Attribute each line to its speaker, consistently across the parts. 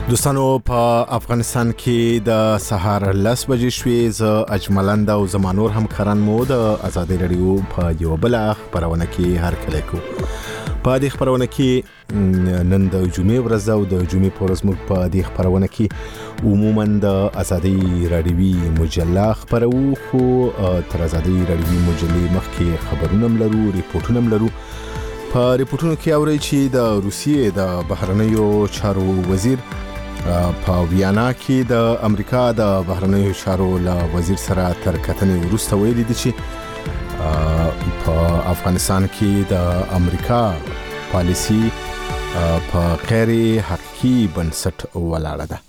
Speaker 1: دوستانو په افغانستان کې د سهار 10 بجې شوې ز اجملند او زمانور هم خران مو د ازادي رادیو په یو بل خبرونه کې هر کله کو په دې خبرونه کې نن د جمعې ورځ او د جمعې په ورځ موږ په دې خبرونه کې عموما د ازادي رادیوي مجله خبرو خو تر ازادي رادیوي مجلې مخکې خبرونه لرو ریپورتونه لرو په ریپورتونو کې اوري چې د روسیې د بهرنیو چارو وزیر په ویانا کې د امریکا د بهرنیو چارو له وزیر سره تر کتنې وروسته ویلي دي چې په افغانستان کې د امریکا پالیسی په غیر حقیقي بنسټ ولاړه ده.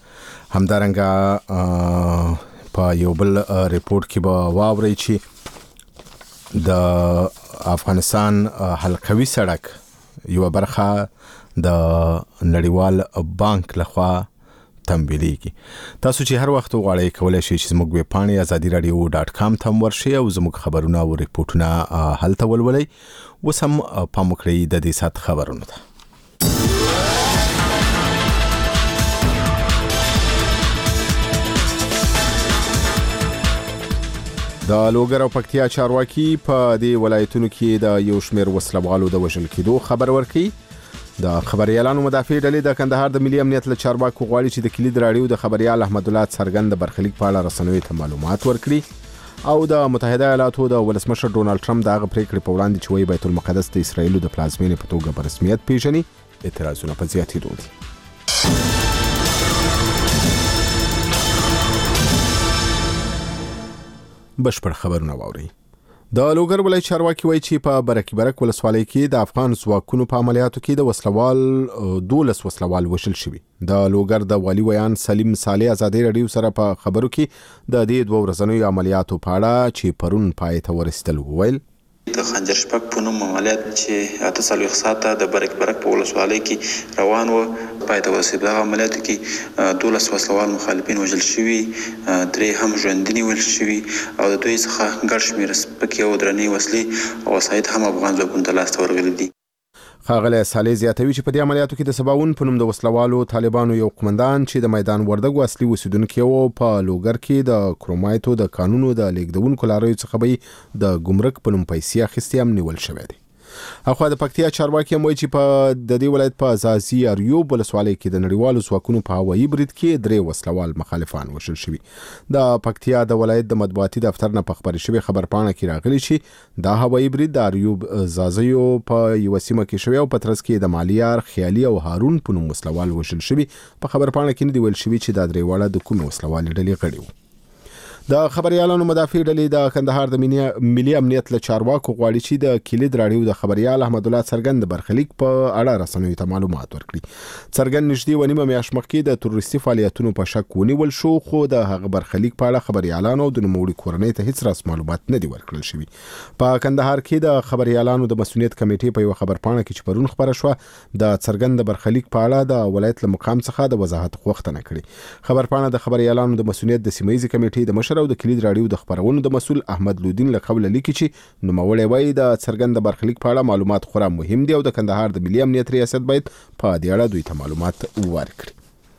Speaker 1: همدارنګه په یو بل ریپورت کې به واوري چې د افغانستان حلقوي سړک یو برخه د نړیوال بانک لخوا تمویلېږي. تاسو چې هر وخت غواړئ کولای شئ چې زموږ ویب پاڼې azadiradio.com ته ورشئ او زموږ خبرونه او ریپورتونه هلته ولولئ. اوس هم پام وکړئ د دې سات خبرونو ته. د لوګر او پکتیا چارواکي په دې ولایتونو کې د یو شمېر وسلوالو د وژل کېدو خبر ورکړي. د خبريالانو مدافع ډلې د کندهار د ملي امنیت له چارواکو غواړي چې د کلید راډیو د خبريال احمد الله څرګند برخلیک په اړه رسنیو ته معلومات ورکړي او د متحده ایالاتو د ولسمشر ډونالد ټرمپ دغه پریکړې په وړاندې چې وایي بیت المقدس د اسرایل د پلازمینې په توګه په رسمیت پیژني اعتراضونه په زیاتېدو دي. بشپړ خبرونه واوري. د لوګر ولایت چارواکي وایي چې په برک ولسوالۍ کې د افغان ځواکونو په عملیاتو کې د وسلوال 12 وسلوال وشل شوي. د لوګر د والي ویان سلیم صالح ازادي رادیو سره په خبرو کې د دې دوه ورځنیو عملیاتو په اړه چې پرون پای ته ورسېدل وویل
Speaker 2: د خنجر شپږ په نوم عملیات چې 48 ساعته د برک په ولسوالۍ کې روان و پای ته ورسېد. دغه عملیاتو کې 12 وسلوال مخالفین وژل شوي، 3 هم ژوندي نیول شوي او د دوی څخه ګڼ شمېر سپکې او درنې وسلې او وسایط هم افغان ځواکونو ته لاسته ورغلي دي.
Speaker 1: ښاغلی صالح زیاتوي چې په دې عملیاتو کې د سباون په نوم د وسلوالو طالبانو یو قومندان چې د میدان وردګو اصلي اوسیدونکی و په لوګر کې د کرومایتو د قانونو د لیږدونکو لاریو څخه به د ګمرک په نوم پیسې اخیستې هم نیول شوی دی. اخوا د پکتیا چارواکي هم وایي چې په د دې ولایت په ازازي اریوب ولسوالۍ کې د نړیوالو ځواکونو په هوایي برید کې 3 وسلوال مخالفان وژل شوي. د پکتیا د ولایت د مطبوعاتي دفتر نه په خبري شوی خبرپاڼه کې راغلي چې د هوایي برید د اریوب زازیو په یو سیمه کې شوی او په ترڅ کې د مالیار خیالي او هارون په نوم وسلوال وژل شوي. په خبرپاڼه کې نه دی ویل شوی چې دا 3 واړه د کومې وسلوالې ډلې غړي وو. د خبريالانو مدافع ډلې د کندهار د ملي امنیت له چارواکو غواړي چې د کلید راډیو د خبريال احمد الله څرګند برخلیک په اړه رسنیو ته معلومات ورکړي. څرګند نږدې ونیمه میاشت مخکې د تروریستي فعالیتونو په شک ونیول شو خو د هغه برخلیک په اړه خبريالانو د نوموړي کورنۍ ته هیڅ راس معلومات نه دي ورکړل شوي. په کندهار کې د خبريالانو د مسؤلیت کمیټې په یو خبرپاڼه کې چې پرون خبره شو د څرګند برخلیک په اړه د ولایت له مقام څخه د وضاحت غوښتنه کړې. خبرپاڼه د خبريالانو د مسؤلیت د سیمایي کمیټې د مشر او د کلید راډیو د خبرونو د مسؤل احمد لودین له قبل لیکي چې نوموړی وایي د څرګند برخلیک په اړه معلومات خورا مهم دي او د کندهار د ملي امنیت ریاست باید په دې اړه دوی ته معلومات ورکړي.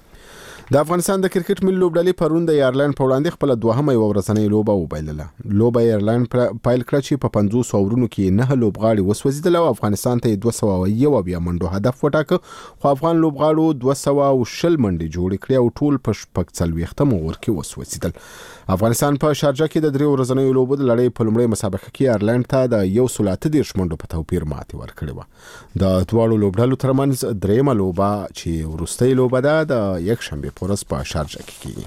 Speaker 1: د افغانستان د کرکټ ملي لوبډلې پرون د ایرلند په وړاندې خپل دوهمه یو ورځنۍ لوبه وبایلله. لوبه ایرلند پایل کړه چې په 50 اورونو کې 9 لوبغاړي وسوځیدل او افغانستان ته 201 بیا منډو هدف وټاکه خو افغان لوبغاړو 210 منډې جوړې کړې او ټول په 40 اوور کې وسوځیدل. افغانستان په شارجه کې د 3 ورځنیو لوبو د لړۍ په لومړۍ مسابقه کې ایرلند ته د 130 منډو په توپیر ماتې ورکړې وه. د دواړو لوبډلو ترمنځ درېیمه لوبه چې وروستۍ لوبه ده د یک شنبې پورس په شارجه کې کیږي.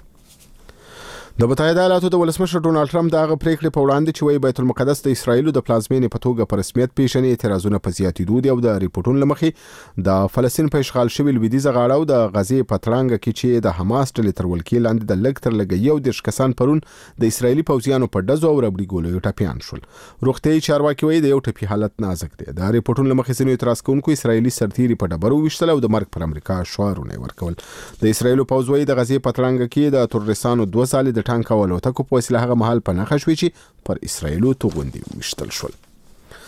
Speaker 1: د متحده ایالاتو د ولسمشر ډونالد ټرمپ دغه پریکړې په وړاندې چې وایي بیت المقدس د اسرایل د پلازمینې په توګه په رسمیت پیژني اعتراضونه په زیاتېدو دي او د ریپورتونو له مخې د فلسطین په اشغال شوي لویدیځه غاړه او د غزې په تړانګه کې چې د حماس ډلې تر ولکې لاندې د لږ تر لږه 11 کسان پرون د اسرایلي پوځیانو په ډزو او ربړي ګولیو ټپیان شول. روغتیايي چارواکي وایي د یو ټپي حالت نازک دی. د ریپورتونو له مخې ځینو اعتراض کوونکو اسرایلي سرتیري په ډبرو ویشتل او د مرګ پر امریکا شعارونه ورکول. د اسرایل پوځ وایي د غزې په تړانګه کې د تروریستانو 2 ځلې د ټانک او الوتکو په وسیله هغه مهال په نښه شوی چې پر اسرایلو توغندي وشتل شول.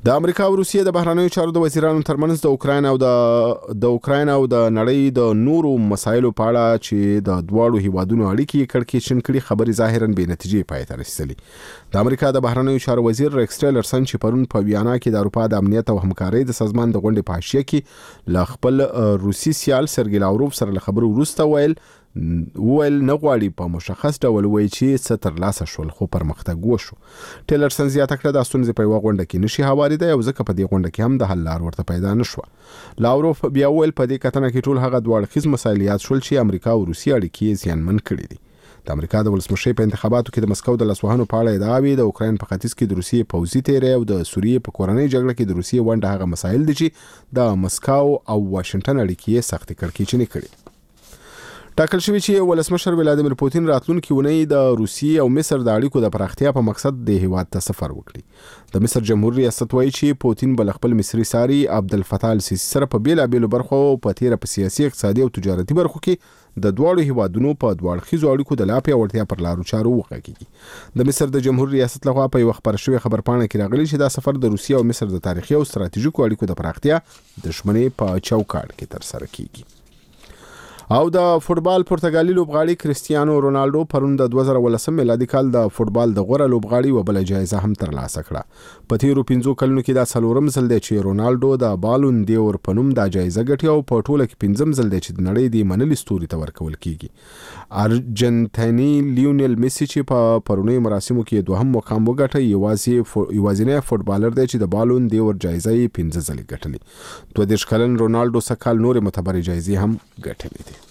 Speaker 1: د امریکا او روسیې د بهرنیو چارو د وزیرانو ترمنځ د اوکراین او د نړۍ د نورو مسایلو په اړه چې د دواړو هیوادونو اړیکې کړکېچن کړي خبرې ظاهراً بې نتیجې پای ته رسېدلې. د امریکا د بهرنیو چارو وزیر ریکس ټیلرسن چې پرون په ویانا کې د اروپا د امنیت او همکارۍ د سازمان د غونډې په حاشیه کې له خپل روسي سیال سرګی لاوروف سره له خبرو وروسته ویل نه غواړي په مشخص ډول وایي چې څه ترلاسه شول خو پرمختګ وشو. ټیلرسن زیاته کړه د ستونزې په یوه غونډه کې نشي هواریدای او ځکه په دې غونډه کې هم د حل لار ورته پیدا نه شوه. لاوروف بیا ویل په دې کتنه کې ټول هغه دوه اړخیز مسایل یاد شول چې امریکا او روسیې اړیکې زیانمن کړي دي. د امریکا د ولسمشر په انتخاباتو کې د مسکو د لاسوهانو په اړه ادعاوې د اوکراین په ختیځ کې د روسیې پوځي تیری او د سوریې په کورنۍ جګړه کې د روسیې ونډه هغه مسایل دي چې د مسکو او واشنگټن اړیکې سختې کړکېچنې کړي. ټاکل شوی چې ولسمشر ولادیمیر پوتین راتلونکي اونۍ د روسیې او مصر د اړیکو د پراختیا په مقصد د هیواد ته سفر وکړي. د مصر جمهوریت ریاست وایي چې پوتین بل خپل مصری ساري عبدالفتاح السیسی سره په بیلابېلو برخو په تیره په سیاسي اقتصادي او تجارتي برخو کې د دواړو هیوادونو په دواړخیزو اړیکو د لا پیاوړتیا پر لارو چارو وغږیږي. د مصر د جمهوریت ریاست لخوا په یو خبر شوی خبرپاڼه کې راغلی چې دا سفر د روسیې او مصر د تاریخي او ستراتیژیکو اړیکو د پراختیا د شمنې په چوکاټ کې ترسره کیږي. او د فوتبال پرتګالي لوبغاړي کریستیانو رونالډو پرون د 2018 میلادي کال د فوتبال د غوره لوبغاړي و بل جایزه هم ترلاسه کړه. په تیرو 5 کلونو کې دا څلورم ځل دی چې رونالډو د بالون دیور په نوم دا جایزه ګټي او په ټوله کې 5م ځل دی چې د نړۍ د منلي ستوري ته ورکول کیږي. ارجنټایني لیونل میسی چې په پرونی مراسمو کې دوهم مقام وګټي یوازینی فوتبالر دی چې د بالون دیور جایزه یې 15 ځله ګټلې. 22 کلن رونالډو سکهال نور معتبرې جایزې هم ګټلې دي.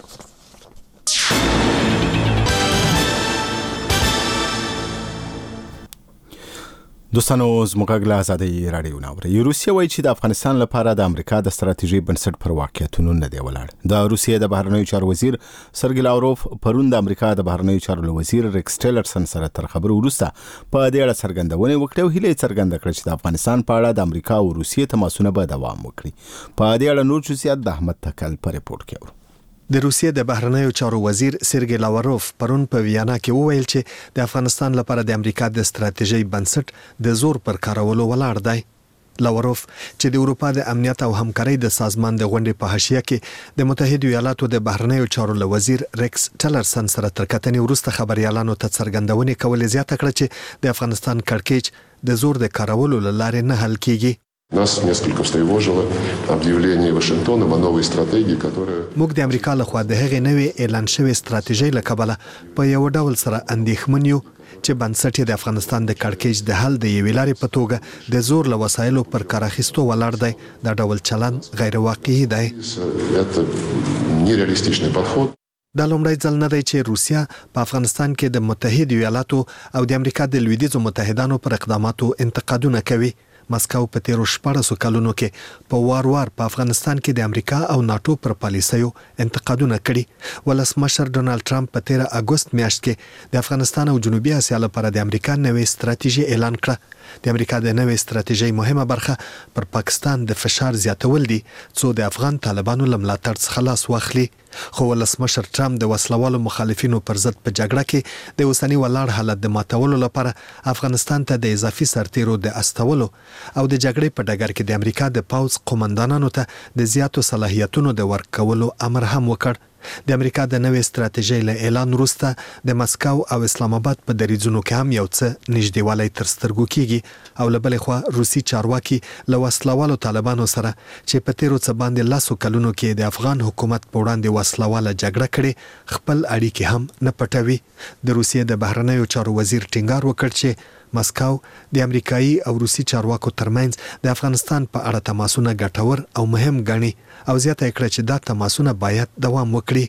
Speaker 1: دوستانو زموږ له آزادۍ راډیو ناوړي. روسیه وایي چې د افغانستان لپاره د امریکا د ستراتیژي بنسټ پر واقعیتونو نه دی ولاړ. د روسیې د بهرنیو چارو وزیر سرګی لاوروف پرون د امریکا د بهرنیو چارو وزیر ریکس ټیلرسن سره تر خبرو وروسته په دې اړه څرګندونه وکړه او هیله څرګنده کړه چې د افغانستان په اړه د امریکا او روسیې تماسونه به دوام وکړي. په دې اړه نور جزئیات د احمد تکل په ریپورت کې
Speaker 3: د روسیې د بهرنیو چارو وزیر سرګی لاوروف پرون په ویانا کې وویل چې د افغانستان لپاره د امریکا د ستراتیژي بنسټ د زور پر کارولو ولاړ دی. لاوروف چې د اروپا د امنیت او همکارۍ د سازمان د غونډې په حاشیه کې د متحده ایالاتو د بهرنیو چارو وزیر ریکس ټیلرسن سره تر کتنې وروسته خبريالانو ته څرګندونه کولې زیاته کړه چې د افغانستان کړکېچ د زور د کارولو لاره نه حل کیږي.
Speaker 4: Нас несколько встревожило объявление Вашингтоном о новой стратегии, которая
Speaker 3: موږ د امریکا لخوا د هغې نوې اعلان شوې ستراتیژۍ له کبله په یو ډول سره اندېښمن یو چې بنسټ د افغانستان د کړکېچ د حل د یوې لارې په توګه د زور له وسایلو پر کار اخیستو ولاړ دی. دا ډول چلند غیر واقعي دی.
Speaker 4: это нереалистичный подход.
Speaker 3: دا لومړی ځل نه دی چې روسیا په افغانستان کې د متحده ایالاتو او د امریکا د لویدیځو متحدانو پر اقداماتو انتقادونه کوي. مسکو په تیرو 14 کلونو کې په وار په افغانستان کې د امریکا او ناتو پر پالیسیو انتقادونه کړي. ولسمشر ډونالد ټرمپ په 13 اگست میاشت کې د افغانستان او جنوبي اسیا لپاره د امریکا نوې ستراتیژي اعلان کړه. د امریکا د نوې ستراتیژۍ مهمه برخه پر پاکستان د فشار زیاتول دي څو د افغان طالبانو لملاتړ څخه خلاص واخلي. خو ولسمشر ټرمپ د وسلوالو مخالفینو پر ضد په جګړه کې د اوسنی ولاړ حالت د ماتولو لپاره افغانستان ته د اضافي سرتیرو د استولو او د جګړې په ډګر کې د امریکا د پوځ قومندانانو ته د زیاتو صلاحیتونو د ورکولو امر هم وکړ. د امریکا د نوې ستراتیژۍ له اعلان وروسته د مسکو او اسلام آباد په دریځونو کې هم یو څه نږدېوالی تر سترګو کیږي او له بلې خوا روسي چارواکي له وسلوالو طالبانو سره چې په تیرو څه باندې 10 کلونو کې د افغان حکومت په وړاندې وسلواله جګړه کړې خپل اړیکې هم نه پټوي. د روسیې د بهرنیو چارو وزیر ټینګار وکړ چې مسکو د امریکایي او روسي چارواکو ترمنځ د افغانستان په اړه تماسونه ګټور او مهم ګڼي او زیاته کړه چې دا تماسونه باید دوام وکړي.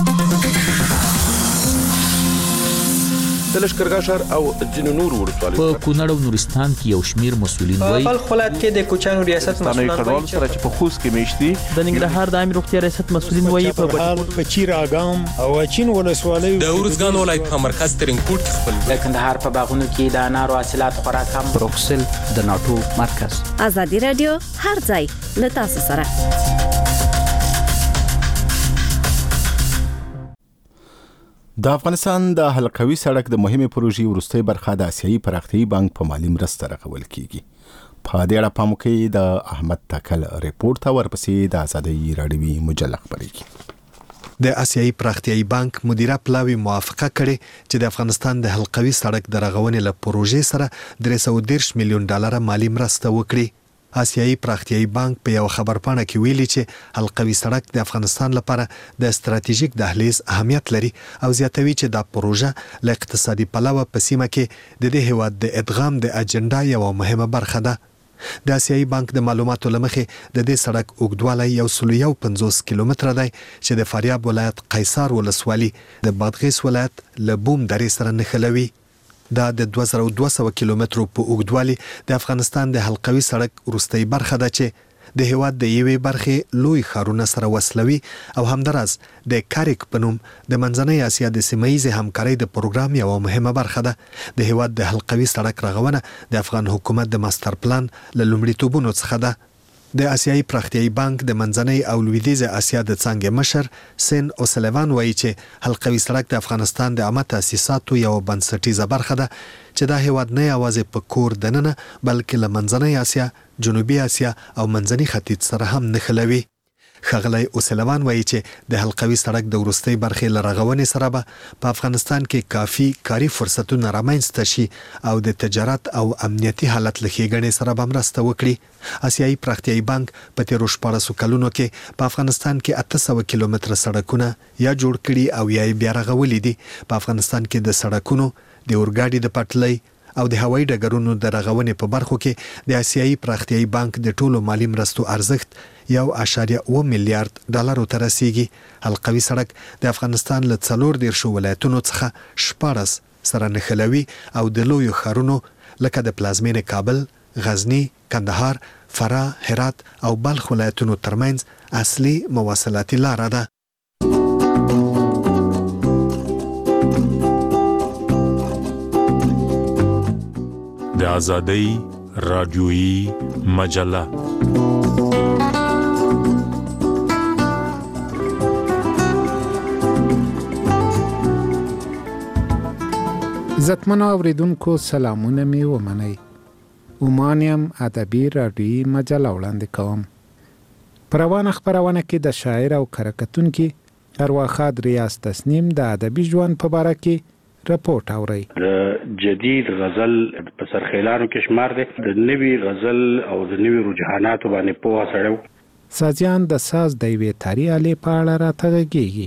Speaker 5: د لشکرګاه ښار او ځینو نورو ولسوالیو
Speaker 6: په کونړ او نورستان کې یو شمیر مسؤلین وایي
Speaker 7: په خپل کې د کوچانو ریاست مسؤلین
Speaker 5: وایي چې په خوست کې میشتي
Speaker 7: د ننګرهار د عامه روغتیا ریاست مسؤلین وایي
Speaker 8: په چیر اګام او چین ولسوالیو
Speaker 9: د ورزګان ولایت په مرکز ترینکوټ خپل
Speaker 10: د کندهار په باغونو کې د انارو حاصلات خورا کم.
Speaker 6: بروکسل د ناتو مرکز.
Speaker 11: آزادي رادیو هر ځای له تاسو سره.
Speaker 1: د افغانستان د حلقوي سړک د مهمه پروژې وروستۍ برخه د آسیایي پراختیایي بانک په مالی مرسته رغول کیږي. په دې اړه پام وکړئ د احمد تکل ریپورت ته ورپسې د ازادي راډیوي مجله خبرېږي.
Speaker 3: د آسیایي پراختیایي بانک مدیره پلاوی موافقه کړې چې د افغانستان د حلقوي سړک د رغونې له پروژې سره 310 میلیون ډالر مالی مرسته وکړي. آسیایي پراختیایي بانک په یو خبرپاڼه کې ویلي چې حلقوي سړک د افغانستان لپاره د ستراتیژیک دهلیز اهمیت لري او زیاتوي چې دا پروژه له اقتصادي پلوه په سیمه کې د دې هیواد د ادغام د اجنډا یو مهمه برخه ده. د آسیایي بانک د معلوماتو لمخې د دې سړک اوږدوالی 150 کیلومتره دی چې د فاریاب ولایت قیصار ولسوالي د بادغیس ولایت له بوم درې سره نښلوي. دا د 2200 کیلومترو په اوږدوالي د افغانستان د حلقوي سړک وروستۍ برخه ده چې د هیواد د یوې برخې لوی ښارونه سره وصلوي او همداراز د کاریک په نوم د منځنۍ اسیا د سیمه‌ییزې همکارۍ د پروګرام یوه مهمه برخه ده. د هیواد د حلقوي سړک رغونه د افغان حکومت د ماستر پلان له لومړیتوبونو څخه ده. د آسیایي پراختیایي بانک د منځنۍ او لویدیځه اسیا د څانګې مشر سین اوسلیوان وایي چې حلقوي سړک د افغانستان د عامه تاسیساتو یو بنسټیزه برخه ده چې دا هیواد نه یوازې په کور دننه بلکې له منځنۍ اسیا، جنوبي اسیا او منځني ختیځ سره هم نښلوي. ښاغلی اوسلیوان وایي چې د حلقوي سړک د وروستۍ برخې له رغونې سره به په افغانستان کې کافي کاري فرصتونه رامنځته شي او د تجارت او امنیتي حالت له ښېګڼې سره به مرسته وکړي. آسیایي پراختیایي بانک په تیرو 14 کلونو کې په افغانستان کې 800 کیلومتره سړکونه یا جوړ کړي او یا یې بیا رغولي دي. په افغانستان کې د سړکونو، د اورګاډي د پټلۍ او د هوایي ډګرونو د رغونې په برخو کې د آسیایي پراختیایي بانک د ټولو مالی مرستو ارزښت 1.7 میلیارډ ډالرو ته رسیږي. حلقوي سړک د افغانستان له 14 ولایتونو څخه 14 سره نښلوي او د لویو ښارونو لکه د پلازمینې کابل، غزني، کندهار، فراه، هرات او بلخ ولایتونو ترمنځ اصلي مواصلاتي لاره ده.
Speaker 12: د ازادۍ راډیویی مجله.
Speaker 13: عزتمنو اوریدونکو سلامونه می ومنئ. اومانیم ادبي راډیویی مجله وړاندې کوم. په روانه خپرونه کې د شاعر او کرکټونکي ارواښاد ریاض تسنیم د ادبي ژوند په باره کې رپورټ اوري.
Speaker 14: جدید غزل په سرخیلانو کې شمار دی. د نوي غزل او د نوي رجحاناتو باندې پوهه سړیو.
Speaker 13: سازیان د ساز د یوې تاري آلې په اړه راته غږیږي.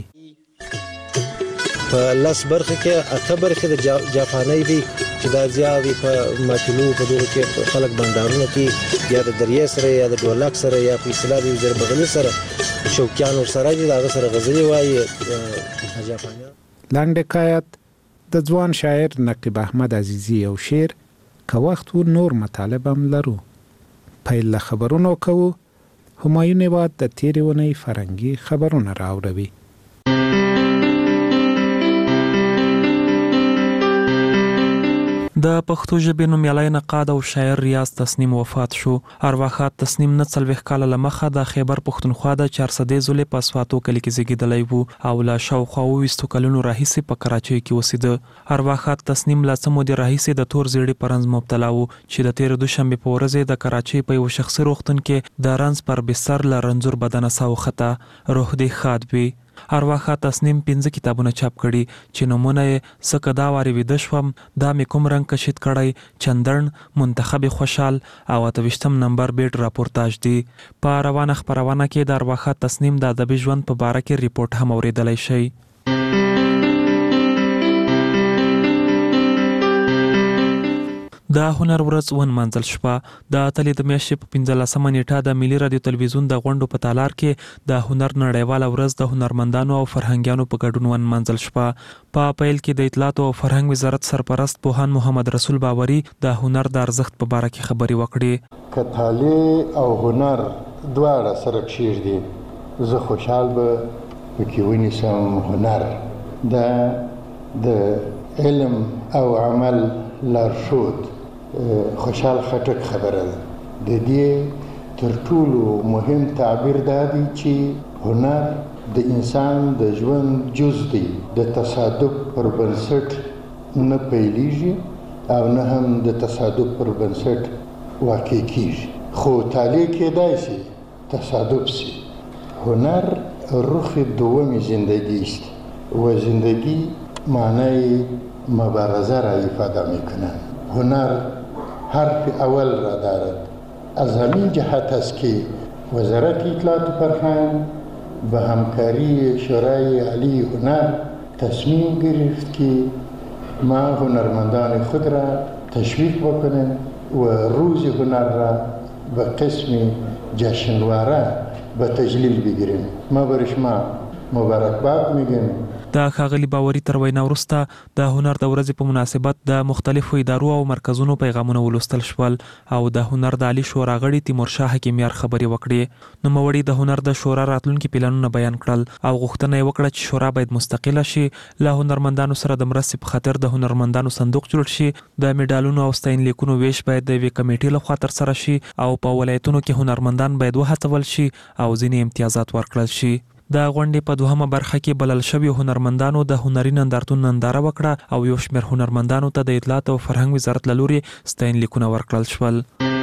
Speaker 15: په لاس برخه کې اته برخه د جاپاني دي چې دا زیاوی په ماتلو په دغه کې خلک بندارونه کې یا د دریې سره یا د ډولک سره یا په اصطلاح د زربغني سره شوکیانو سره دي دا سره غزلي وایي جاپاني.
Speaker 13: لاندې حکایت د ځوان شاعر نقیب احمد عزیزی یو شعر که وخت و نور مطالب هم لرو. پیل له خبرونو کوو. همایون هیواد د تیرې اونۍ فرهنګي خبرونه راوړوي.
Speaker 16: د پښتو ژبې نومیالی نقاد او شاعر ریاض تسنیم وفات شو. ارواښاد تسنیم نه 40 کاله له مخه د خیبر پښتونخوا د 400 زولې په سواتو کلي کې زیږېدلی و او له شاوخوا 20 کلونو راهیسې په کراچۍ کې اوسېده. ارواښاد تسنیم له څه مودې راهیسې د تور زیړي په رنځ مبتلا و چې د تېرې دوشنبې په ورځ د کراچۍ په یو شخصي روغتون کې د رنځ پر بستر له رنځور بدنه ساه وخته. روح دې ښاد وي. ارواښاد تسنیم 5 کتابونه چاپ کړي چې نومونه یې څه که دا وارې ویده شوم، دا مې کوم رنګ کشید کړی، چندرن، منتخب خوشحال او 28 نمبر بیټ راپورتاج دي. په روانه خپرونه کې د ارواښاد تسنیم د ادبي ژوند په باره کې ریپورټ هم اورېدلی شئ. د هنر ورځ ونمانځل شوه. د اتلې د میاشتې په 15مه نیټه د ملي رادیو تلویزیون د غونډو په تالار کې د هنر نړیواله ورځ د هنرمندانو او فرهنګیانو په ګډون ونمانځل شوه. په پیل کې د اطلاعات او فرهنګ وزارت سرپرست پوهاند محمد رسول باوري د هنر د ارزښت په باره کې خبرې وکړې.
Speaker 17: که طالع او هنر دواړه سره کښېږدي زه خوشحال به پکې ونیسم هنر. دا د علم او عمل لارښود خوشحال خټک خبره ده. د دې تر ټولو مهم تعبیر دا دی چې هنر د انسان د ژوند جز دی. د تصادف پر بنسټ نه پیلیږي او نه هم د تصادف پر بنسټ واقع کیږي. خو تالی کېدای شي تصادف شي. هنر رخ دوم زندگی است و زندگی معنای مبارزه را ifade میکنند. هنر حرف اول را دارد. از همین جهت است که وزارت اطلاعات و فرهنگ به همکاری شورای عالی هنر تصمیم گرفت که ما هنرمندان خود را تشویق بکنیم و روز هنر را به قسم جشنواره به تجلیل بگیریم. ما بر شما مبارکباد میگیم.
Speaker 16: د ښاغلي باوري تر وینا وروسته د هنر د ورځې په مناسبت د مختلفو ادارو او مرکزونو پیغامونه ولوستل شول او د هنر د عالی شورا غړي تیمورشاه حکیمیار خبرې وکړې. نوموړي د هنر د شورا راتلونکي پلانونه بیان کړل او غوښتنه یې وکړه چې شورا باید مستقله شي، له هنرمندانو سره د مرستې په خاطر د هنرمندانو صندوق جوړ شي، د میډالونو او ستاینلیکونو ویش باید د یوې کمیټې لخوا ترسره شي او په ولایتونو کې هنرمندان باید وهڅول شي او ځینې امتیازات ورکړل شي. د غونډې په دوهمه برخه کې بلل شوي هنرمندانو د هنري نندارتون ننداره وکړه او یو شمېر هنرمندانو ته د اطلاعات او فرهنګ وزارت له لوري ستاینلیکونه ورکړل شول.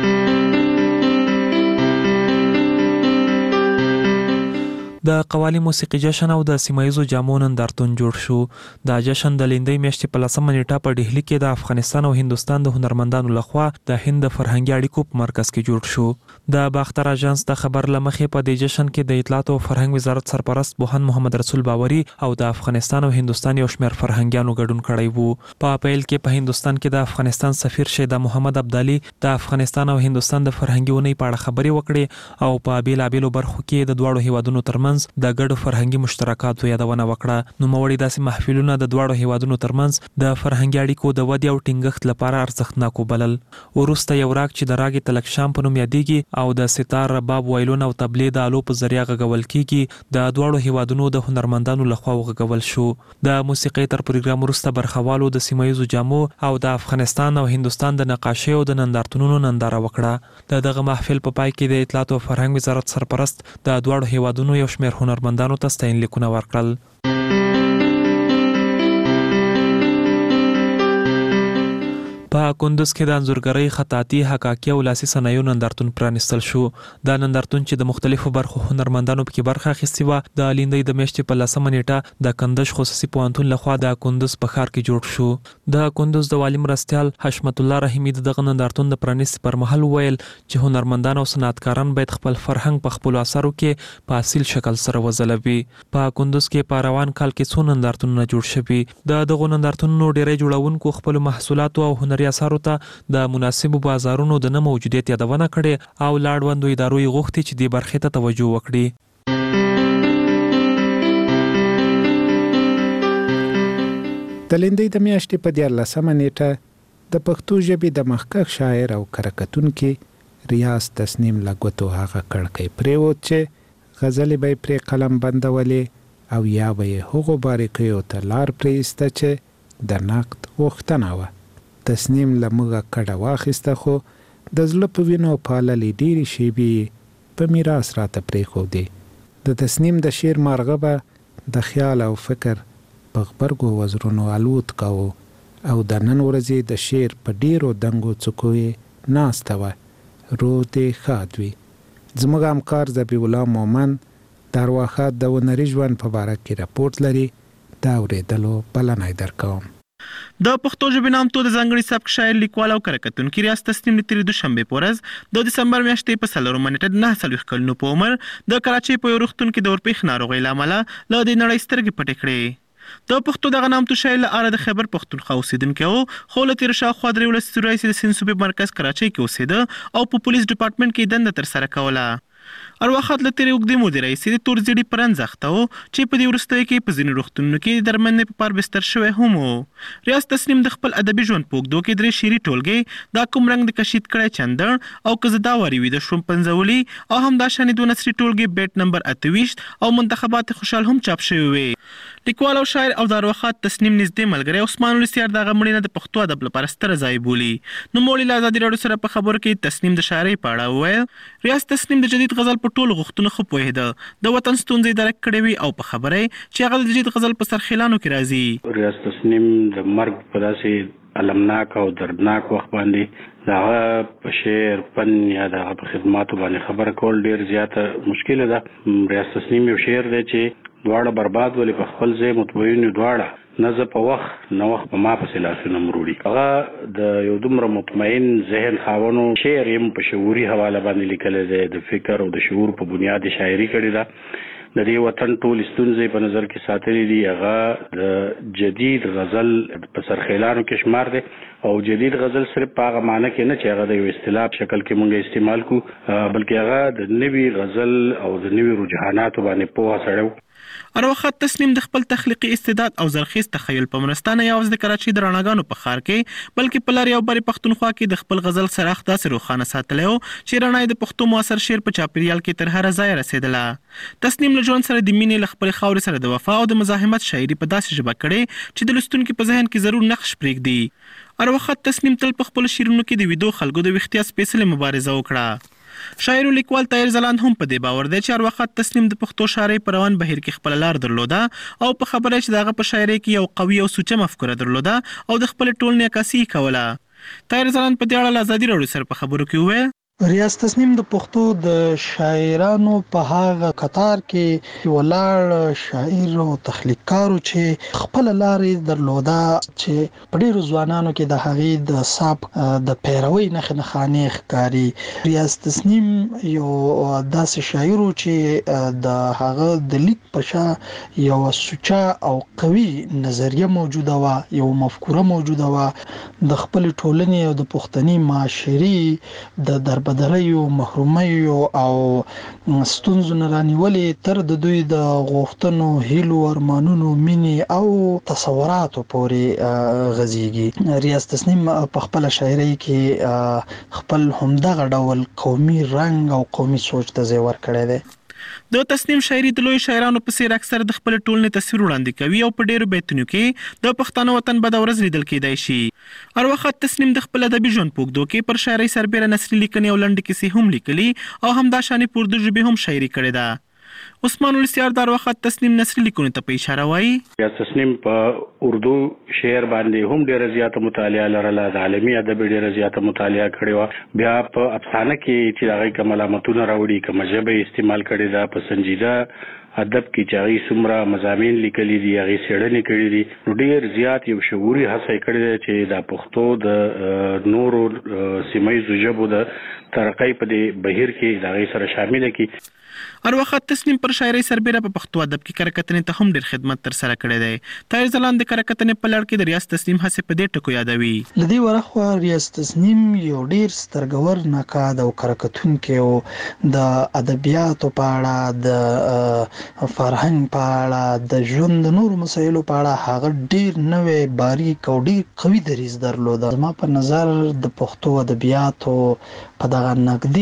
Speaker 16: د قوالی موسیقي جشن او د سیمایزو جامو نندارتون جوړ شو. دا جشن د لیندۍ میاشتې په 10 نیټه په ډهلي کې د افغانستان او هندستان د هنرمندانو لخوا د هند د فرهنګي اړیکو په مرکز کې جوړ شو. د باختر اژانس د خبر لمخې په دې جشن کې د اطلاعات او فرهنګ وزارت سرپرست بوهن محمد رسول باوري او د افغانستان او هندستان یو شمېر فرهنګیانو ګډون کړی وو. په اپریل کې په هندستان کې د افغانستان سفیر شیدا محمد عبدالي د افغانستان او هندستان د فرهنګي اونۍ په اړه خبرې وکړې او په بیلابېلو برخو کې د دواړو هیوادونو ترمنځ د ګډو فرهنګي مشترکاتو یادونه وکړه. نوموړي داسې محفلونه د دواړو هیوادونو ترمنځ د فرهنګي اړیکو د ودې او ټینګښت لپاره ارزښتناک وبلل. وروسته یو راګ چې د راګ تلکشام په نوم یادېږي او د ستار، رباب، وایلون او طبلې د آلو په ذریعه غږول کیږي د دواړو هیوادونو د هنرمندانو لخوا وغږول شو. د موسیقۍ تر پروګرام وروسته برخوالو د سیمایزو جامو او د افغانستان او هندستان د نقاشۍ او د نندارتونونو ننداره وکړه. د دغه محفل په پای کې د اطلاعات او فرهنګ وزارت سرپرست د دواړو هیوادونو یو شمېر هنرمندانو ته ستاینلیکونه ورکړل. په کندوز کې د انځورګرۍ، خطاطي، حکاکي او لاسي صنایعو نندارتون پرانیستل شو. دا نندارتون چې د مختلفو برخو هنرمندانو پکې برخه اخیستې وه د لیندۍ د میاشتې په 10 نیټه د کندز خصوصي پوهنتون لخوا د کندوز په ښار کې جوړ شو. د کندوز د والي مرستیال حشمت الله رحیمي د دغه نندارتون د پرانیستې پر مهال وویل چې هنرمندان او صنعتکاران باید خپل فرهنګ په خپلو اثارو کې په اصیل شکل سره وځلوي. په کندوز کې په روان کال کې څو نندارتونونه جوړ شوي. د دغو نندارتونونو ډیری جوړونکو خپلو محصولاتو او هنري اثارو ته د مناسبو بازارونو د نه موجودیت یادونه کړې او له اړوندو ادارو یې غوښتي چې دې برخې ته توجه وکړي.
Speaker 13: د لیندۍ د میاشتې په 14 نیټه د پښتو ژبې د مخکښ شاعر او کرکټونکي ریاض تسنیم له ګوتو هغه کړکۍ پرېوت چې غزلې به یې پرې قلم بندولې او یا به یې هغو باریکیو ته لار پرېسته چې د نقد غوښتنه وه. تسنیم له موږه کډه واخیسته خو د زړه په وینو پاللې ډېرې شیبې په میراث راته پرېښودې. د تسنیم د شعر مارغه به د خیال او فکر په غبرګو وزرونو الوت کوو او د نن ورځې د شعر په ډېرو دنګو څوکو یې ناسته وه. روح دې ښاد وي. زموږ همکار ذبیح الله مومن د ارواښاد د هنري ژوند په باره کې راپورټ لري. د اورېدلو بلنه یې درکوم.
Speaker 18: د پښتو ژبې نامتو د ځانګړي سبک شاعر، لیکوال او کرکټونکي ریاض تسنیم د تېرې دوشنبې په ورځ د دسمبر میاشتې په 4 نیټه د 49 کلونو په عمر د کراچۍ په یو روغتون کې د اورپېښ ناروغۍ له امله له دې نړۍ سترګې پټې کړې. د پښتو دغه نامتو شاعر له اره د خیبر پښتونخوا اوسېدونکی و، خو له تېره شاوخوا 3 لسیزو راهیسې د سیند صوبې مرکز کراچۍ کې اوسېده او په پولیس ډپارټمنټ کې دنده ترسره کوله. ارواښاد له تېرې اوږدې مودې راهیسې د تورزیړي په رنځ اخته و چې په دې وروستیو کې په ځینو روغتونونو کې د درملنې په پار بستر شوی هم و. ریاض تسنیم د خپل ادبي ژوند په اوږدو کې 3 شعري ټولګې دا کوم رنګ د کشید کړی چندړ او که زه دا وارې ویده شوم پنځولي او همداشانې 2 نثري ټولګې بیت نمبر 28 او منتخبات خوشحال هم چاپ شوي وې. لیکوال او شاعر او د ارواښاد تسنیم نږدې ملګری عثمان السیار دغه مړینه د پښتو ادب لپاره ستره ضایع بولي. نوموړي له ازادي راډیو سره په خبرو کې تسنیم د شاعرۍ په اړه وویل ریاض تسنیم د جدید غزل په ټولو غوښتنو ښه پوهېده، د وطن ستونزې درک کړې وي او په خبره چې هغه د جدید غزل په سرخیلانو کې راځي.
Speaker 14: ریاض تسنیم د مرګ په داسې المناک او دردناک وخت باندې دغه په شعر فن یا دغه په خدماتو باندې خبره کول ډیر زیاته مشکله ده. ریاض تسنیم یو شعر دی چې دواړه برباد ولې په خپل ځای مطمئن دواړه نه زه په وخت نه وخت په ما پسې لاسونه مروړي. هغه د یو دومره مطمئن ذهن خاونو شعر یې په شعوري حواله باندې لیکلی دی، د فکر او د شعور په بنیاد شاعري کړې ده. د دې وطن ټول ستونزې په نظر کې ساتلې دي. هغه د جدید غزل په سرخیلانو کې شمار دی او جدید غزل صرف په هغه معنی کې نه چې هغه د یو اصطلاح په شکل کې مونږ استعمال کو، بلکې هغه د نوي غزل او د نوي رجحاناتو باندې پوهه سړی.
Speaker 18: اروخت تسنیم د خپل تخلیقي استعداد او زرخیز تخیل په مرسته نه یوازې د کراچۍ د رڼاګانو په ښار کې بلکې په لارې او برې پښتونخوا کې د خپل غزل څراغ داسې روښانه ساتلی و چې رڼا یې د پښتو معاصر شعر په چاپیریال کې تر هره ځایه رسېدله. تسنیم له ژوند سره د مینې له خپلې خاورې سره د وفا او د مزاحمت شاعري په داسې ژبه کړې چې د لوستونکي په ذهن کې ضرور نقش پرېږدي. اروخت تسنیم تل په خپلو شعرونو کې د ویدو خلکو د ویښتیا سپېڅلې مبارزه وکړه. شاعر او لیکوال طاهر ځلاند هم په دې باور دی چې اروخت تسنیم د پښتو شاعرۍ په روان بهیر کې خپله لار درلوده او په خبره چې د هغه په شاعرۍ کې یو قوي او سوچه مفکوره درلوده او د خپلې ټولنې عکاسي کوله. طاهر ځلاند په دې اړه له ازادي راډیو سره په خبرو کې وویل
Speaker 19: ریاض تسنیم د پښتو د شاعرانو په هغه قطار کې ولاړ شاعر او تخلیقکارو چې خپل لارې درلوده چې په ډیرو ځوانانو کې د هغې د ساب د پیروي نښې نښانې ښکاري. ریاض تسنیم یو داسې شاعر چې د هغه د لیک په شا یو سوچه او قوي نظریه موجوده وه، یو مفکوره موجوده وه د خپل ټولنې او د پښتني معاشري د بدریو محرومیو او ستونزو نه رانیولې تر د دوی د غوښتنو هیلو ارمانونو مینې او تصوراتو پورې غځېږي. ریاض تسنیم په خپله شاعرۍ کې خپل همدغه ډول قومي رنګ او قومي سوچ ته ځای ورکړی دی.
Speaker 18: د تسنیم شاعري د لوی شاعرانو په څیر اکثر د خپل ټولنې تصویر وړاندې کوي او په ډیرو بیتونو کې د پښتانه وطن بد ورځ لیدل کېدای شي. اروخت تسنیم د خپل ادبي ژوند په اوږدو کې پر شاعرۍ سربیره نثري لیکنې او لنډې کیسې هم لیکلي او همداشانې په اردو ژبې هم شاعري کړې ده. عثمان السیار د اروخت تسنیم نثري لیکنو ته په اشاره وایي
Speaker 14: ریاض تسنیم په اردو شعر باندې هم ډیره زیاته مطالعه لرله، د عالمي ادب ډیره زیاته مطالعه کړې وه. بیا په افسانه کې چې هغې کوم علامتونه راوړي، کومه ژبه یې استعمال کړې ده، په سنجیده ادب کې چې هغې څومره مضامین لیکلي دي، هغې څېړنې کړي دي، نو ډېر زیات یو شعوري هڅه یې کړې ده چې دا پښتو د نورو سیمه ییزو ژبو د ترقۍ په دې بهیر کې د هغې سره شامله کړي.
Speaker 18: اروخت تسنیم پر شاعرۍ سربیره په پښتو ادب کې کرکتنې ته هم ډېر خدمت ترسره کړی دی. طاهر ځلاند د کرکتنې په لړ کې د ریاض تسنیم هڅې په دې ټکو یادوي.
Speaker 19: له دې ورخوا ریاض تسنیم یو ډېر سترګور نقاد او کرکتونکی و. د ادبیاتو په اړه، د فرهنګ په اړه، د ژوند د نورو مسایلو په اړه هغه ډېر نوی باریک او ډېر قوي دریځ درلوده. زما په نظر د پښتو ادبیاتو په دغه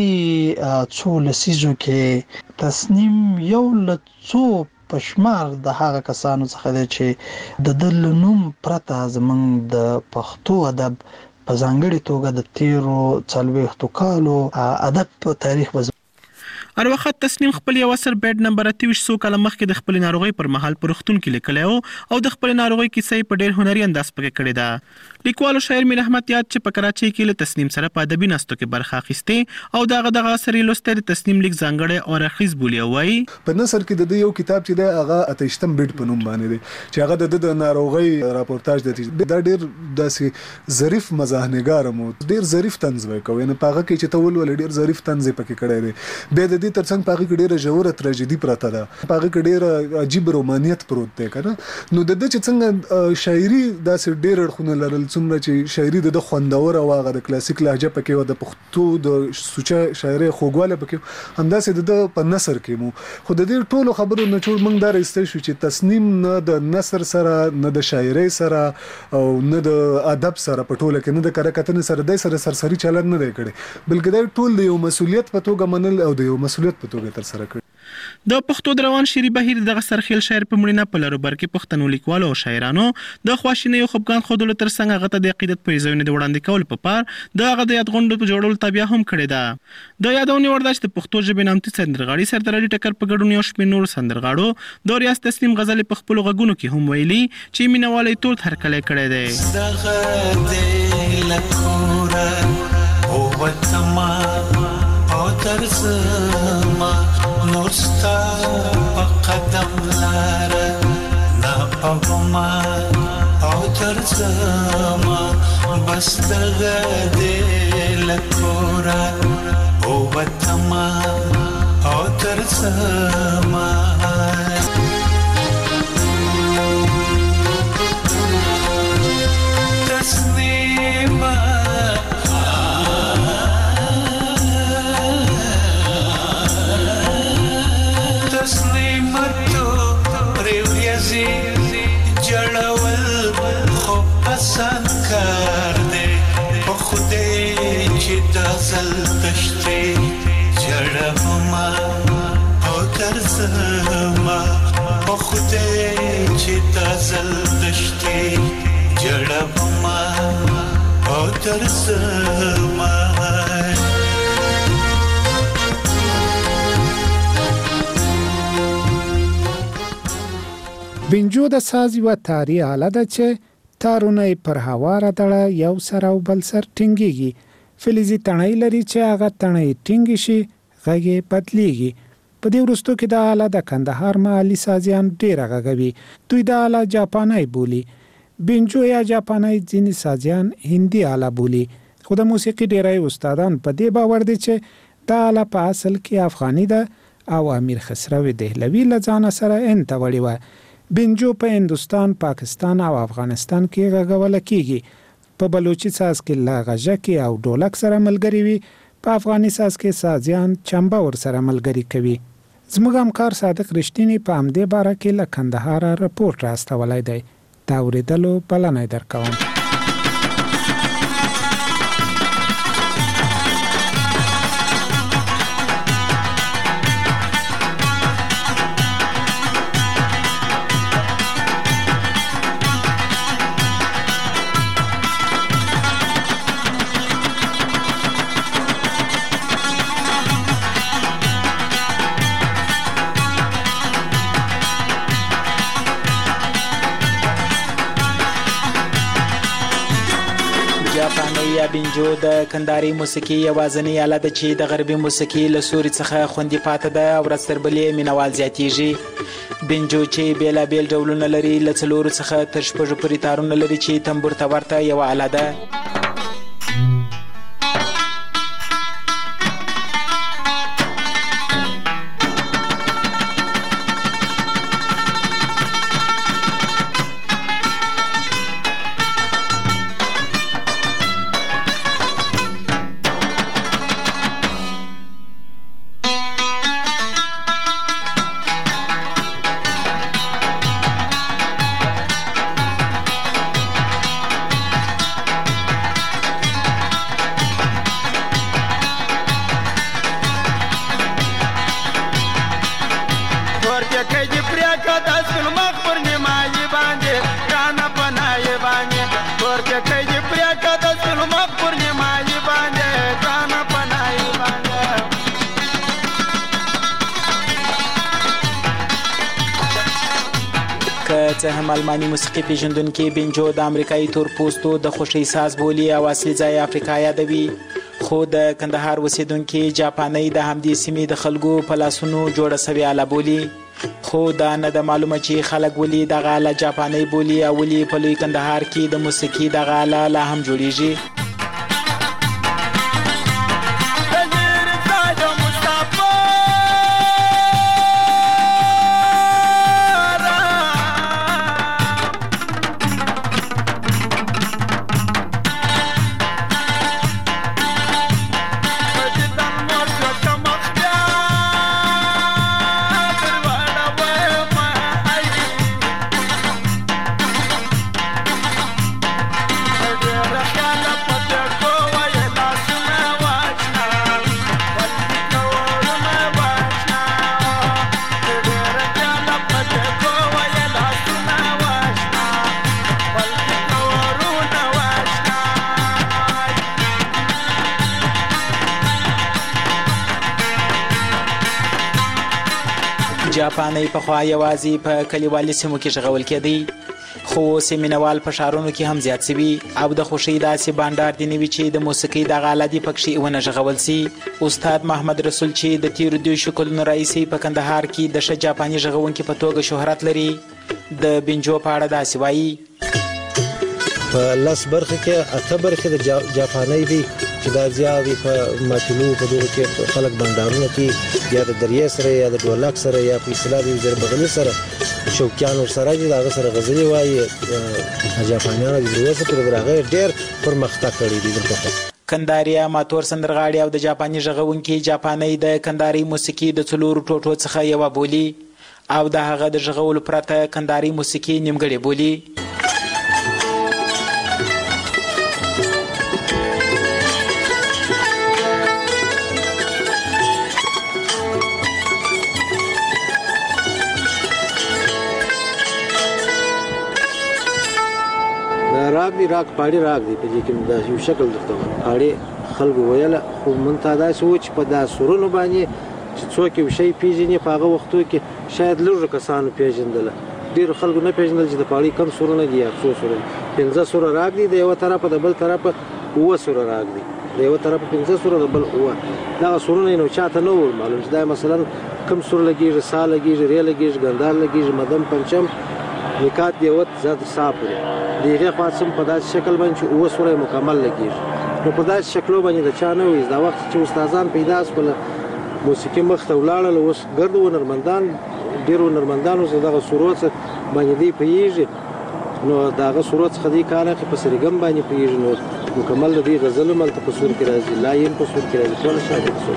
Speaker 19: نږدې څو لسیزو کې تسنیم یو له څو په شمار د هغه کسانو څخه دی چې د ده له نوم پرته زموږ د پښتو ادب په ځانګړې توګه د تیرو 40 کالو ادب په تاریخ به
Speaker 18: اروخت تسنیم خپل یو اثر بیډ نمبر 2300 کاله مخکې د خپل ناروغۍ پر مهال په روغتون کې لیکلی او د خپل ناروغۍ کیسه یې په ډېر هنري انداز پکې کړې ده. لیکوال او شاعر میر احمد یاد چې په کراچۍ کې له تسنیم سره په ادبي ناستو کې برخه اخیستې او دغه اثر یې لوستی د تسنیم لیک ځانګړی او رخیص بولي او وایي
Speaker 20: په نثر کې د دې یو کتاب چې دی هغه 28 بیډ په نوم باندې دی چې هغه د ناروغۍ راپورتاج دی. دا ډېر داسې ظریف مزاحنګار مو ډېر ظریف طنز وکوي نه په هغه کې چې ته ولولې ډېر ظریف طنز یې پکې کړی دی. بیا د دې ترڅنګ په هغې کې ډېره ژوره تراژیدي پرته ده، په هغې کې ډېر عجیب رومانیت پروت دی که نه. نو د ده چې څنګه شاعري داسې ډېر اړخونه لرل، څومره چې شاعري د ده خوندوره وه، هغه د کلاسیک لهجه پکې وه، د پښتو د سوچه شاعرۍ خوږوالی پکې همداسې د ده په نثر کې مو. خو د دې ټولو خبرو نه ټول موږ دا رایستی شو چې تسنیم نه د نثر سره، نه د شاعرۍ سره او نه د ادب سره په ټوله کې، نه د کرکتنې سره دی سره سرسري چلند نه دی کړی، بلکې دا ټول د یو مسؤلیت په توګه منل او د یو مسؤلیت په توګه ترسره کړي.
Speaker 18: د پښتو د روان شعري بهیر دغه سرخیل شاعر په مړینه په لروبر کې پښتنو لیکوالو او شاعرانو د خواشینۍ او خپګان ښودلو ترڅنګ هغه ته د عقیدت پریزونه د وړاندې کولو په پار د هغه د یادغونډو په جوړولو تابع هم کړې ده. د یادونې وړ ده چې د پښتو ژبې نامتو سندرغاړي سردار علي ټکر په ګډون یو شمېر نورو سندرغاړو د ریاض تسنیم غزلې په خپلو غږونو کې هم ویلي چې مینهوالی ټول هرکلی کړی دی.
Speaker 21: نورستا په قدم لاره ناپوهما او ترڅما بس دغه دې لکورا او وتما او ترڅما تسنیما آسان کار دی په خدای چې دا زل تشتی جړما او ترزما په خدای چې دا زل تشتی جړما او ترزما
Speaker 13: بنجو د ساز یوه تاري آله ده چې تارونه پر هوا راټړه یو سر او بل سر ټینګيږي. فلزي تڼۍ لري چې هغه تڼۍ ټینګ شي غږ بدلیږي. په دې وروستو کې د آله د کندهار محلي سازیان ډېر غږوي. دوی د آله جاپانۍ بولي. بنجو یا جاپانۍ ځینې سازیان هندي آله بولي. خو د موسیقي ډېری استادان په دې باور دي چې د آله په اصل کې افغاني ده او امیر خسرو دهلوي له ځانه سره انته وړې وه. بنجو په هندوستان، پاکستان او افغانستان کې غږول کیږي. په بلوچي ساز کې لا غږکي او ډولک سره ملګری وي. په افغاني ساز کې سازیان چمبه ور سره ملګری کوي. زموږ همکار صادق رښتینی په همدې باره کې له کندهار رپورټ راستولی دی. دا اورېدلو بلنه درکوم.
Speaker 10: یا بنجو د کندهاري موسیقي یوازینۍ آله ده چې د غربي موسیقي له سوري څخه خوندي پاتې ده او ورځ تر بلې مینوال زیاتیږي. بنجو چې بیلابیل ډولونه لري له څلورو څخه تر شپږو پورې تارونه لري چې تنبور ته ورته یوه آله ده. څه هم الماني موسیقي پیژندونکي بنجو د امریکایي تور پوستو د خوښۍ ساز بولي او اصلي ځای افریقا یادوي. خو د کندهار اوسیدونکي جاپانۍ د همدې سیمې د خلکو په لاسونو جوړه سوې آله بولي. خو دا نه ده معلومه چې خلک ولې دغه آله جاپانۍ بولي او ولې په لوی کندهار کې د موسیقي دغه آله لا هم جوړیږي. جاپاني پخوا یوازې په کلیوالي سیمو کې ژغول کېدی، خو اوس یې مینوال په ښارونو کې هم زیات سوي او د خوښۍ داسې بانډار دې نه وي چې د موسیقۍ دغه آله دې پکښې ونه ژغول سي. استاد محمد رسول چې د تېرو 2 کلونو راهیسې په کندهار کې د ښه جاپاني ژغونکي په توګه شهرت لري، د بنجو په اړه داسې وایي:
Speaker 15: په لاس برخه کې 8 برخه د جاپاني دي چې دا زیاوی په ماتلو په دغه کې خلک بندارونه کې یا د دریې سره یا د ډولک سره یا په اصطلاح د زربغلي سره شوکیانو سره چې دا سره غزلي وایي جاپانیانو د وسه پر درغه ډېر پرمختګ کړی دی دلته.
Speaker 10: کنداري اماتور سندرغاړي او د جاپاني ژغونکي جاپاني د کنداري موسیقي د 4 ټوټو څخه یو بولی او د هغه د ژغولو پرته کنداري موسیقي نیمګړې بولی.
Speaker 15: راګ دی راګ پاړي راګ دی په دې کې دا یو شکل درته پاړي خلکو ویل خو منتدا سوچ په دا سورونو باندې چې څوک یو شی پیژني په هغه وختو کې شاید لږ کسانو پیژندل، ډیر خلکو نه پیژندل چې د پاړي کم سورونه دي یا څو سورونه. 15 سور راګ دی د یو طرف د بل طرف 9 سور راګ دی د یو طرف 15 سور د بل 9 دا سورونه نو چاته نو معلوم چې دا مثلا کم سور لګیږي سال لګیږي ری لګیږي ګندال لګیږي مدم پنچم نکات دیوت زاد صاحب دیغه خاصم په داسې شکل باندې او سوره مکمل لګیږي. نو په داسې شکل باندې د چا نه وي دا وخت چې استادان پیدا سول موسیقي مخته ولاړل اوس ګرد و نرمندان ډیرو نرمندانو دغه سورات باندې دی پیږي. نو دغه سورات خدي کاره په سرګم باندې پیږي. نو مکمل دی غزل مل په سور کې راځي لاین په سور کې راځي ټول شاعر سور.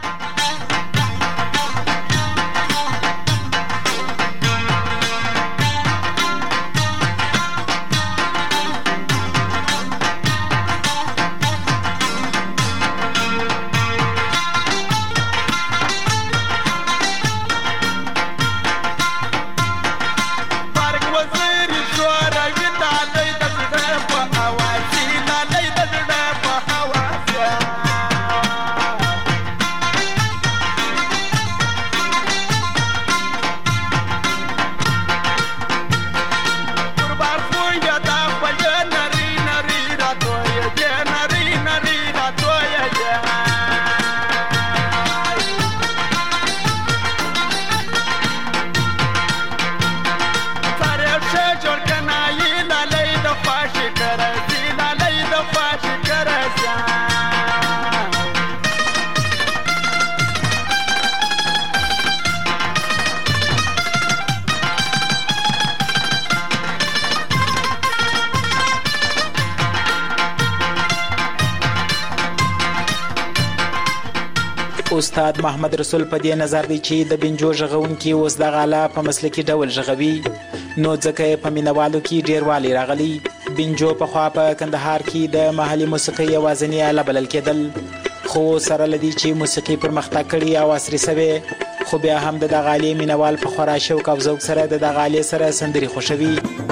Speaker 10: استاد محمد رسول په دې نظر دی چې د بنجو ژغونکي اوس دغه آله په مسلکي ډول ژغوي، نو ځکه یې په مینوالو کې ډېروالی راغلی. بنجو پخوا په کندهار کې د محلي موسیقۍ یوازینۍ آله بلل کېدل، خو سره له دې چې موسیقي پرمختګ کړي او عصري سوې، خو بیا هم د دغه آلې مینوال په خورا شوق او ذوق سره د دغه آلې سره سندرې خوښوي.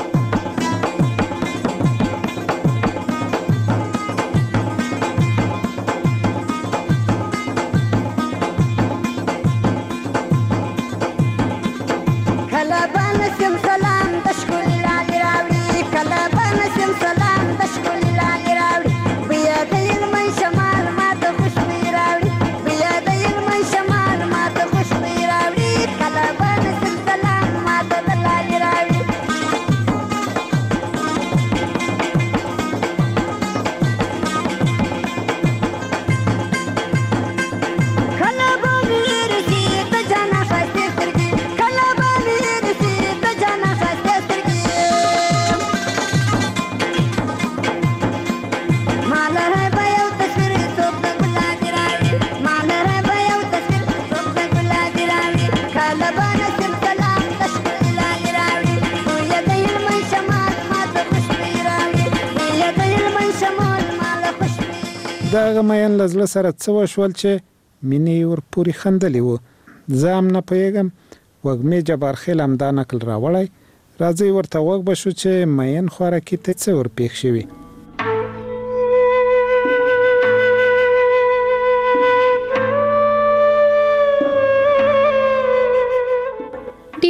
Speaker 13: دغه مین لزله سره څه وشول چې مینې ورپورې خندلې وه. زه هم نه پوهېږم. وږمې جبار خیل همدا نقل راوړی. راځئ ورته غوږ به شو چې مین خوارکي ته څه ورپېښ شوي.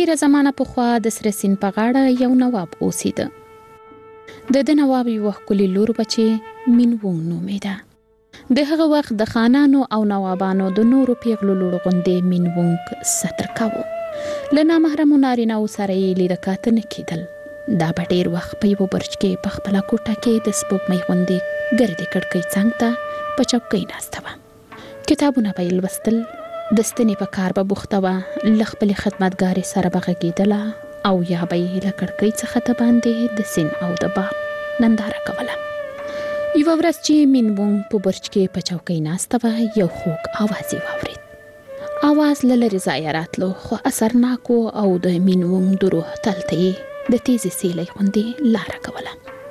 Speaker 2: ډیره زمانه پخوا د سره سیند په غاړه یو نواب اوسېده. د نواب یو ښکلي لور بچی مینوونګ نومېده. د هغه وخت د خانانو او نوابانو د نورو پیغلو لور غوندې مینوونګ ستر کاوه. له نامحرمو نارینه‌و سره یې لیده کاته نه کېدل. دا به ډېر وخت په یوه برج کې په خپله کوټه کې د سپوږمۍ غوندې ګردې کړکۍ څنګ ته په چوکۍ ناسته وه. کتابونه به یې لوستل، د ستنې په کار به بوخته وه، له خپلې خدمتګارې سره به غږېدله او یا به یې له کړکۍ څخه د باندې د سیند او د باغ ننداره کوله. یوه ورځ چې مینوونګ په برج کې په چوکۍ ناسته وه، یو خوږ آواز یې واورېد. آواز له لرې ځایه راتلو، خو اثرناک و او د مینوونګ د روح تل ته یې د تیزې سیلۍ غوندې لاره کوله.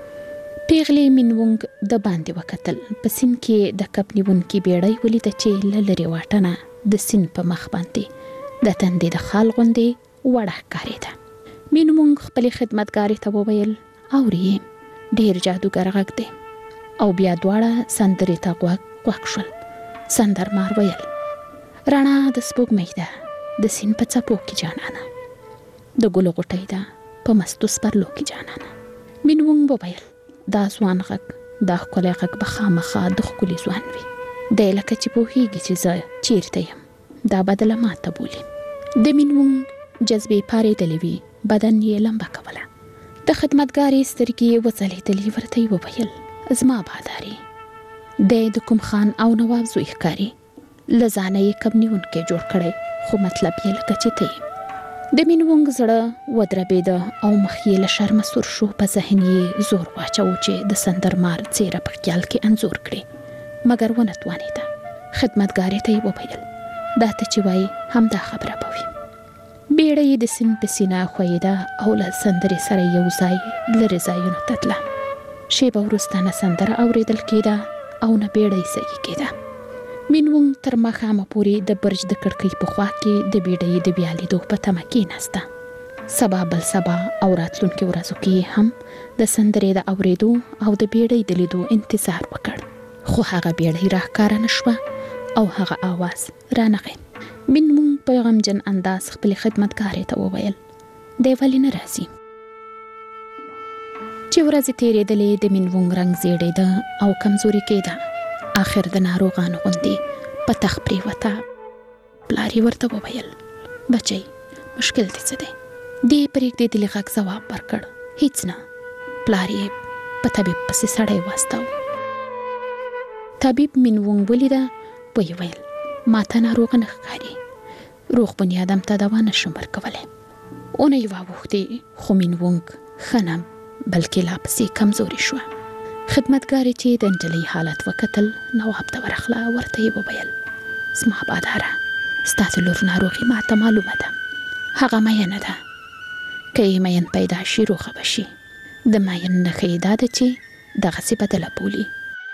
Speaker 2: پیغلې مینوونګ د باندې وکتل. په سیند کې د کب نیونکي بیړۍ ولیده چې له لرې واټنه د سیند په مخ باندې د تندې د خال غوندې وړه ښکارېده. مینوونګ خپلې خدمتګارې ته وویل: اورې، ډېر جادوګر غږ دی. او بیا دواړه سندرې ته غوږ شول. سندرمار ویل: رڼا د سپوږمۍ ده، د سیند په څپو کې جانانه، د ګلو غوټۍ ده په مستو سپرلو کې جانانه. مینوونګ وویل: دا ځوان غږ، دا ښکلی غږ به خامخا د ښکلي ځوان وي. دی لکه چې پوهېږي چې زه چیرته یم، دا بدله ماته بولي. د مینوونګ جذبې پارېدلې وي، بدن یې لمبه کوله. د خدمتګارې سترګې یې وځلېدلې. ورته یې وویل: زما بادارې، دی د کوم خان او نواب زوی ښکاري. له ځانه یې کب نیونکی جوړ کړی، خو مطلب یې لکه چې ته یې. د مینوونګ زړه ودربېده او مخ یې له شرمه سور شو. په ذهن یې زور واچوه چې د سندرمار څېره په خیال کې انځور کړي، مګر ونه توانېده. خدمتګارې ته یې وویل: دا ته چې وایي همدا خبره به وي. بیړه یې د سیند په سینه ښویېده او له سندرې سره یو ځای لرې ځایونو ته تله. شیبه وروسته نه سندره اورېدل کېده او نه بیړه یې صحیح کېده. مینوونګ تر ماښامه پورې د برج د کړکۍ په خوا کې د بیړۍ د بیا لیدو په تمه کېناسته. سبا بل سبا او راتلونکو ورځو کې هم د سندرې د اورېدو او د بیړۍ د لیدو انتظار وکړ، خو هغه بیړۍ راښکاره نه شوه او هغه آواز رانغی. مینوونګ په غمجن انداز خپلې خدمتګارې ته وویل: دی ولې نه راځي؟ چې ورځې تېرېدلې، د مینوونګ رنګ زیړېده او کمزوري کېده. آخر د ناروغانو غوندې په تخت پرېوته. پلار یې ورته وویل: بچی، مشکل دې څه دی؟ دې پرېږدېدلي غږ ځواب ورکړ: هیڅ نه. پلار یې په طبیب پسې سړی واستاوه. طبیب مینوونګ ولیده، ویې ویل: ما ته ناروغه نه ښکاري، روغ بنیادم ته دوا نشم ورکولی. اونۍ واوښتې، خو مینوونګ ښه نه بلکې لا پسې کمزوري شوه. خدمتګارې چې د نجلۍ حالت وکتل، نواب ته ورغله. ورته یې وویل: زما باداره، ستا د لور ناروغي ما ته معلومه ده. هغه مینه ده، که یې مین پیدا شي روغه به شي. د مین نښه یې دا ده چې دغسې بدله بولي.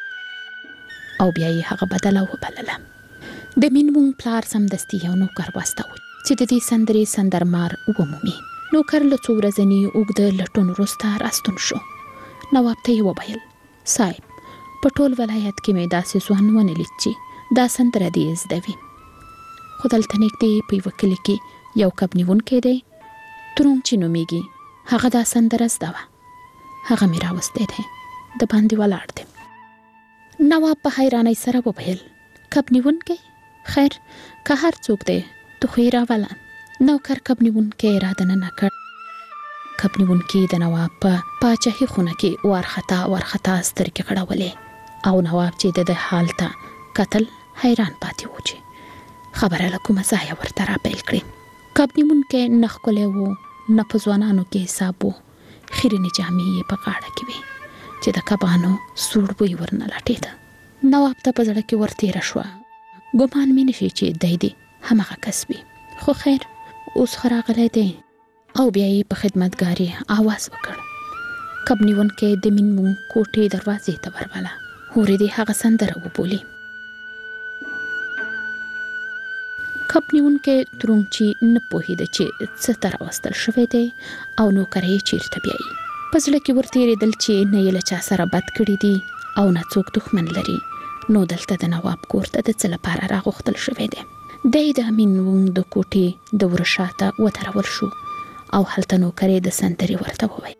Speaker 2: او بیا یې هغه بدله وبلله. د مینوونګ پلار سمدستي یو نوکر واستاوه چې د دې سندرې سندرمار ومومي. نوکر له څو ورځني اوږده لټون وروسته راستون شو. نواب ته یې وویل: صاحب، په ټول ولایت کې مې داسې ځوان ونه لید چې دا سندره دې زده وي. خو دلته نږدې په یوه کلي کې یو کب نیونکی دی، ترونګ چې نومیږي، هغه دا سندره زده وه. هغه مې راوستی دی، د باندې ولاړ دی. نواب په حیرانۍ سره وویل: کب نیونکی؟ خیر، که هر څوک دی، تو خو یې راوله. نوکر کب نیونکی را دننه کړ. کب نیونکي د نواب په پاچاهي خونه کې وارخطا سترګې غړولې او نواب چې د حال ته کتل حیران پاتې و چې خبره له کومه ځایه ورته راپیل کړي. کب نیونکی نه ښکلی و، نه په ځوانانو کې حساب و. خیرنې جامې یې په غاړه کې وې چې د کبانو سوړ بوی ورنه لټېده. نواب ته په زړه کې ورتېره شوه. ګمان مې نه شي چې دی دې همغه کس وي، خو خیر، اوس ښه راغلی دی. او بیا یې په خدمتګارې آواز وکړ. کب نیونکی د مینوونګ کوټې دروازې ته ورغله. هورې دې هغه سندره وبولي. کب نیونکی ترونګ چې نه پوهېده چې څه ته راوستل شوی دی او نوکر یې چېرته بیایي. په زړه کې ورتېرېدل چې نه یې له چا سره بد کړي دي او نه څوک دښمن لري، نو دلته د نواب کور ته د څه لپاره راغوښتل شوی دی. دی د مینوونګ د کوټې د وره شاته ودرول شو او هلته نوکرې د سندرې ورته وویل.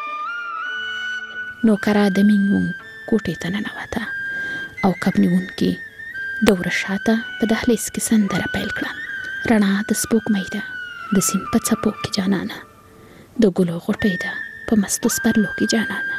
Speaker 2: نوکره د مینوونګ کوټې ته ننوته او کب نیونکي د وره شاته په دهلیز کې سندره پیل کړه. رڼا د سپوږمۍ ده د سیند په څپو کې جانانه، د ګلو غوټۍ ده په مستو سپرلو کې جانانه.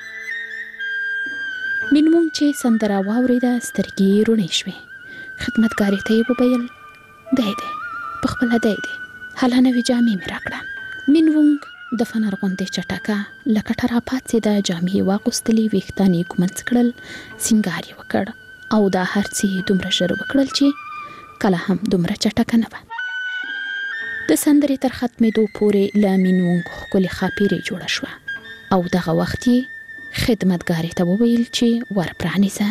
Speaker 2: مینوونګ چې سندره واورېده سترګې یې روڼې شوې. خدمتګارې ته یې وویل دی په خپله دی هله نوې جامې مې راکړه. مینوونګ د فنر غوندې چټکه له کټه راپاڅېده، جامې یې واغوستلې، ویښتان یې ږمنځ کړل، سینګار یې وکړ او دا هر څه یې دومره ژر وکړل چې کله هم دومره چټکه نه وه. د سندرې تر ختمېدو پورې له مینوونګ ښکلې ښاپیرې جوړه شوه او دغه وخت یې خدمتګارې ته وویل چې ور پرانیزه.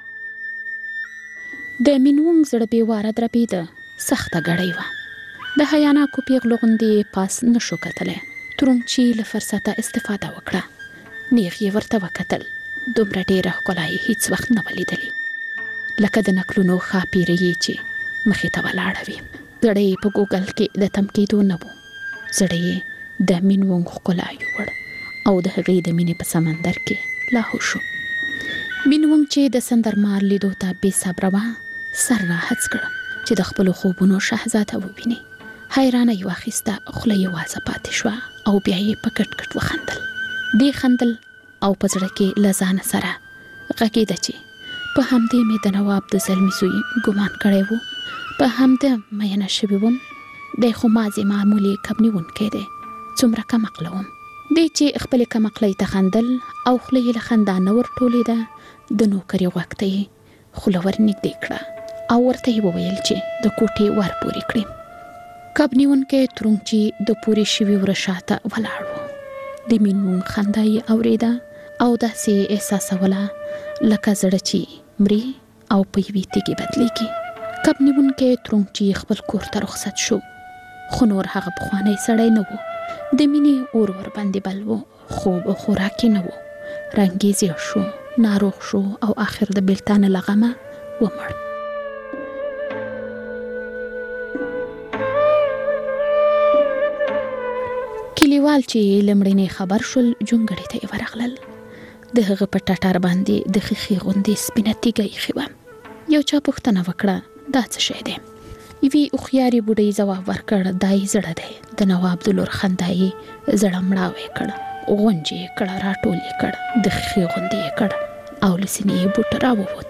Speaker 2: د مینوونګ زړه بې واره دربېده، سخته ګړۍ وه. د حیاناکو پیغلو غوندې پاس نشو کتلی. ترونګچي له فرصته استفاده وکړه. نیغ یې ورته وکتل. دومره ډېره ښکلا یې هیڅ وخت نه وه لیدلې، لکه د نکلونو ښاپیرې یې چې مخې ته ولاړه وي. زړه یې په ګوګل کې د تم کېدو نه و. زړه یې د مینوونګ ښکلا یووړ او د هغې د مینې په سمندر کې لاهو شو. مینوونګ چې د سندرمار لیدو ته بې صبره وه، سر راهڅ کړه چې د خپلو خوبونو شهزاده وویني. حیرانه یې واخیسته، خوله یې وازه پاتې شوه او بیا یې په کټ کټ وخندل. دې خندل او په زړه کې له ځانه سره غږېده چې په همدې مې د نواب د زلمي زوی ګمان کړی و، په همده مینه شوې وم. دی خو مازې معمولي کب نیونکی دی، څومره کم عقله وم. دی چې خپلې کم عقلۍ ته خندل او خوله یې له خندا نه ورټولېده، د نوکرې غوږ ته یې خوله ور نږدې کړه او ورته یې وویل چې د کوټې ور پورې کړي. کب نیونکی ترونګچي د پورې شوي وره شاته ولاړ و. د مینوونګ خندا یې اورېده او داسې یې احساسوله لکه زړه چې مري او په یوې تیږې بدلېږي. کب نیونکی ترونګچي خپل کور ته رخصت شو، خو نور هغه پخوانی سړی نه و. د مینې اور ورباندې بل و، خوب او خوراک یې نه و. رنګ یې زیړ شو، ناروغ شو او آخر د بیلتانه له غمه ومړ. کلیوال چې لمړنی خبر شول جونګړې ته یې ورغلل. د هغه په ټټر باندې د ښیښې غوندې سپینه تیږه ایښې وه. یو چا پوښتنه وکړه دا څه شی دی؟ یوې هوښیارې بوډۍ ځواب ورکړ دا یې زړه دی. د نواب د لور خندا یې زړه مړاوی کړ، غونج یې کړ، راټول یې کړ، د ښیښې غوندې یې کړ او له سینې یې بوټ راووت.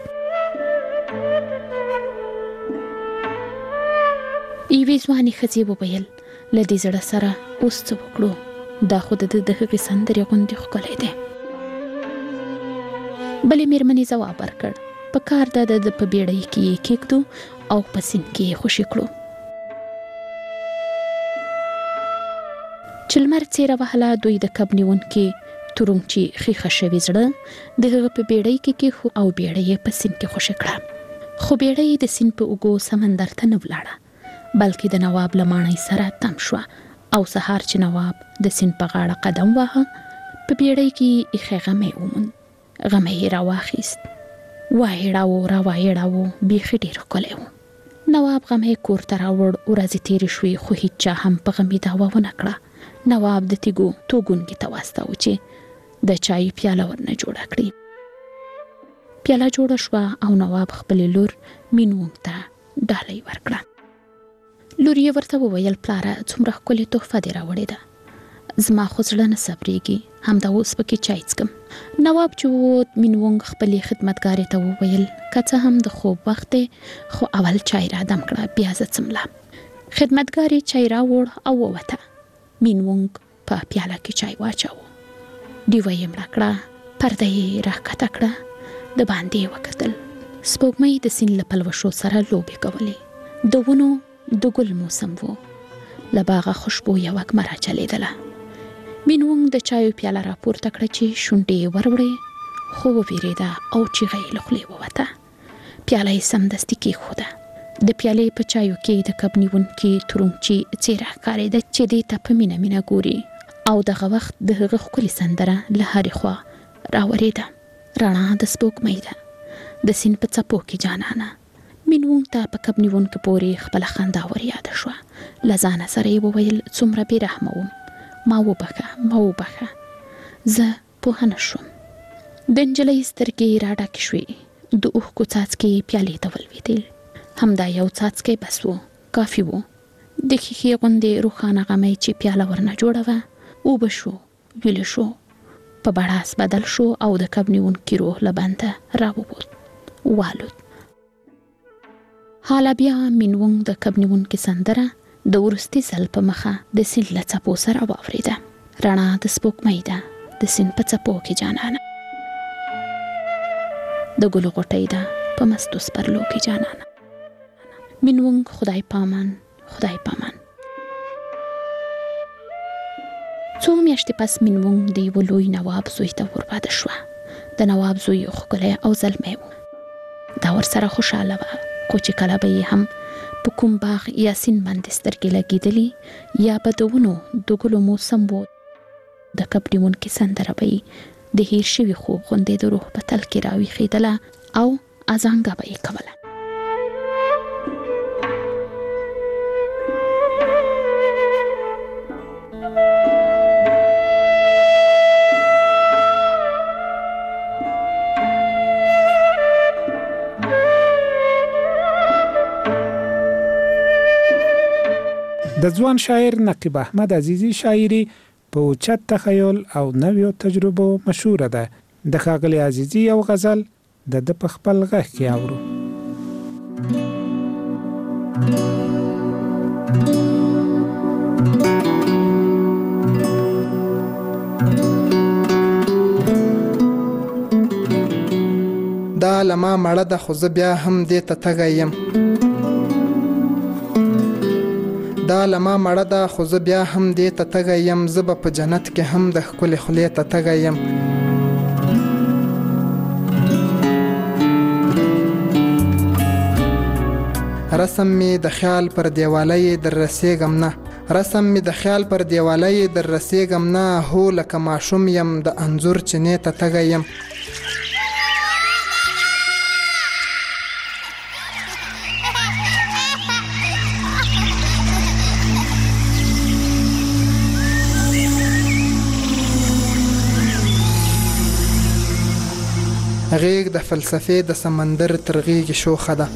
Speaker 2: یوې ځوانې ښځې وویل له دې زړه سره اوس څه وکړو؟ دا خو د هغې سندرې غوندې ښکلی دی. بلې مېرمنې ځواب ورکړ په کار ده د په بیړۍ کې یې کېږدو او په سیند کې یې خوشې کړو. چې لمر څېره وهله دوی د کب نیونکي ترونګچي ښیښه شوي زړه د هغه په بیړۍ کې کېښو او بیړۍ یې په سیند کې خوشې کړه. خو بیړۍ د سیند په اوږو سمندر ته نه ولاړه، بلکې د نواب له ماڼۍ سره تم شوه او سهار چې نواب د سیند په غاړه قدم واهه په بیړۍ کې ایښی غمی وموند. غمی یې راواخیست، وایړاوه راوایړاوه، بیخي ډېر ښکلی و. نواب غمی کور ته راوړ. ورځې تېرې شوې خو هیچا هم په غمي دعوه ونه کړه. نواب د تیږو توګونګي ته واستاوه چې د چای پیاله ورنه جوړه کړي. پیاله جوړه شوه او نواب خپلې لور مینوونګ ته ډالۍ ورکړه. لور یې ورته وویل پلاره څومره ښکلې تحفه دې راوړې ده، زما خو زړه نه صبرېږي، همدا اوس پکې چای څکم. نواب چې ووت مینوونګ خپلې خدمتګارې ته وویل که څه هم د خوب وخت دی خو اول چای را دم کړه بیا زه څمله. خدمتګارې چای راوړ او ووته. مینوونګ په پیاله کې چای واچاوه، ډیوه یې مړه کړه، پرده یې راښکته کړه، د باندې یې وکتل. سپوږمۍ د سیند له پلوشو سره لوبې کولې. د ونو د ګل موسم و، له باغه خوشبو یې وږمه راچلېدله. مینوونګ د چایو پیاله راپورته کړه چې شونډې یې وروړې، خو وویرېده او چیغه یې له خولې ووته. پیاله یې سمدستي کېښوده. د پیالې په چایو کې د کب نیونکي ترونګچي څېره ښکارېده چې دې ته په مینه مینه ګوري او دغه وخت د هغه ښکلې سندره له هرې خوا راورېده. رڼا د سپوږمۍ ده د سیند په څپو کې جانانه. مینوونګ ته په کب نیونکي پورې خپله خندا ور یاده شوه. له ځانه سره یې وویل څومره بې رحمه وم ما وبخه زه پوه نه شوم. د نجلۍ سترګې راډاکې شوې، د اوښکو څاڅکي پیالې ته ولوېدل. همدا یو څاڅکی بس و، کافي و. د ښیښې غوندې روښانه غمی چې پیاله ورنه جوړه وه اوبه شو، ویلې شو، په بړاس بدل شو او د کب نیونکي روح له بنده راووت، والوت. حالا بیا مینوونګ د کب نیونکي سندره د وروستي ځل په مخه د سیند له څپو سره واورېده. رڼا د سپوږمۍ ده د سیند په څپو کې جانانه، د ګلو غوټۍ ده په مستو سپرلو کې جانانه. مینوونګ خدای پامان. څو میاشتې پس مینوونګ د یوه لوی نواب زوی ته ورواده شوه. د نواب زوی ښکلی او زلمی و. دا ورسره خوشحاله وه، خو چې کله به یې هم په کوم باغ یا سیند باندې سترګې لګېدلې یا به د ونو د ګلو موسم و، د کب نیونکي سندره به یې د هیر شوي خوب غوندې د روح په تل کې راویښېدله او ازانګه به یې کوله.
Speaker 13: د ځوان شاعر نقیب احمد عزیزی شاعري په اوچت تخیل او نویو تجربو مشهوره ده. د ښاغلي عزیزی یو غزل د په خپل غږ کې اورو.
Speaker 4: دا لما مړه ده خو زه بیا هم دې ته تږی یم، دا لما مړه ده خو زه بیا هم دې ته تږی یم، زه به په جنت کې هم د ښکلې خولې ته تږی یم. رسم می د خیال پر دیواله در رسیږم نه، رسم می د خیال پر دیواله در رسیږم نه، هو لکه ماشوم یم د انځور چینې ته تږی یم. غیږ د فلسفې د سمندر تر غیږې شوخه ده،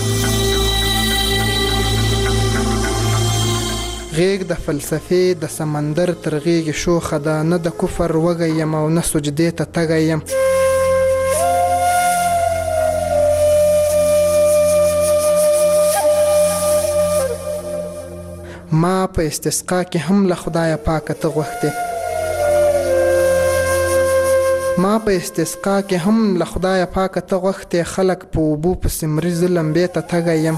Speaker 4: غیږ د فلسفې د سمندر تر غیږې شوخه ده، نه د کفر وږی یم او نه سجدې ته تږی یم. ما په استسقا کې هم له خدایه پاکه ته غوښتې، ما په استسقا کې هم له خدایه پاکه ته غوښتې، خلک په اوبو پسې مري زه لمبې ته تږی یم.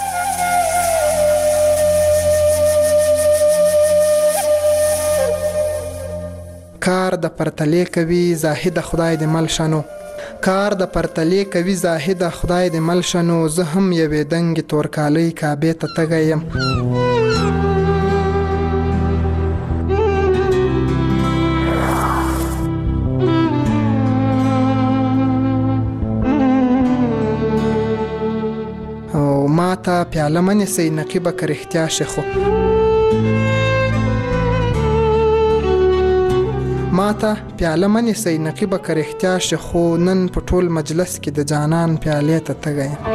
Speaker 4: کار د پرتلې کوي زاهد خدای دې مل شنو، کار د پرتلې کوي زاهد خدای دې مل شنو، زه هم یوې دنګې تورکالۍ کعبې ته تږی یم. ما ته پیاله منیسئ نقیبه که رښتیا شي، خو ما ته پیاله منیسئ نقیبه که رښتیا شي، خو نن په ټول مجلس کې د جانان پیالې ته تږی یم.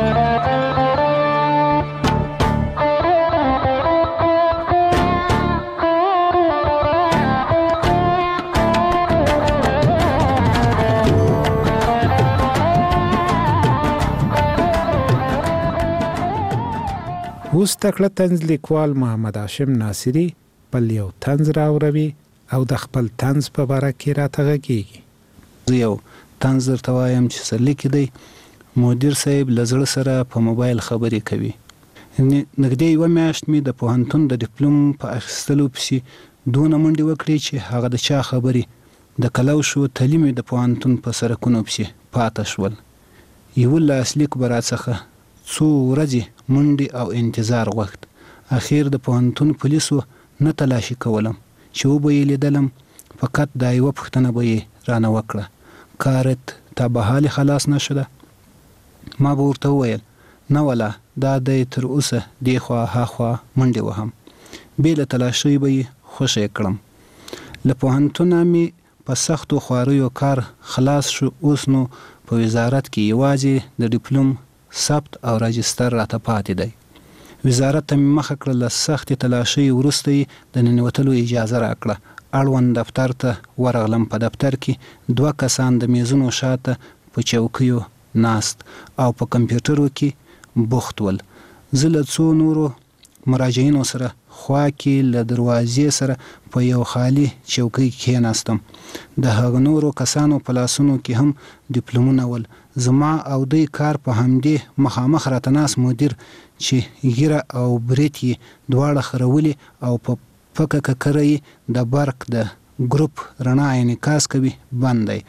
Speaker 13: اوس تکړه طنز لیکوال محمد هاشم ناصری بل یو طنز راوروي او د خپل طنز په باره کې راته غږیږي.
Speaker 22: زه یو طنز درته وایم چې څه لیکي دی. مدیر صاحب له زړه سره په موبایل خبرې کوي. نږدې یوه میاشت مې د پوهنتون د ډیپلوم په اخیستلو پسې دونه منډې وکړې چې هغه د چا خبرې د کلوشو تلي مې د پوهنتون په سرکونو پسې پاته شول. یوه لاسلیک به راڅخه څو ورځې منډې او انتظار غوښت. اخیر د پوهنتون پولیسو نه تلاشي کولم چې وبه یې لیدلم، فقط دا یوه پوښتنه به یې رانه وکړه: کارت تا به حالې خلاص نه شده؟ ما به ورته وویل نه ولا، دا دی تر اوسه دې خوا ها خوا منډې وهم، بې له تلاشۍ به یې خوښه یې کړم. له پوهنتونه مې په سختو خواریو کار خلاص شو. اوس نو په وزارت کې یوازې د ډیپلوم ثبت او راجستر راته پاتې دی. وزارت ته مې مخه کړه، له سختې تلاشۍ وروسته یې د ننوتلو اجازه راکړه. اړوند دفتر ته ورغلم. په دفتر کې 2 کسان د میزونو شاته په چوکیو ناست او په کمپیوټرو کې بوخت ول. زه له څو نورو مراجعینو سره خوا کې له دروازې سره په یو خالی چوکۍ کېناستم. د هغه نورو کسانو په لاسونو کې هم ډیپلومونه ول. زما او دوی کار په همدې مخامخ راته ناست مدیر چې ږیره او برېت یې دواړه خرولي او په پکه ککره د برق د ګروپ رڼا انعکاس کوي بند دی.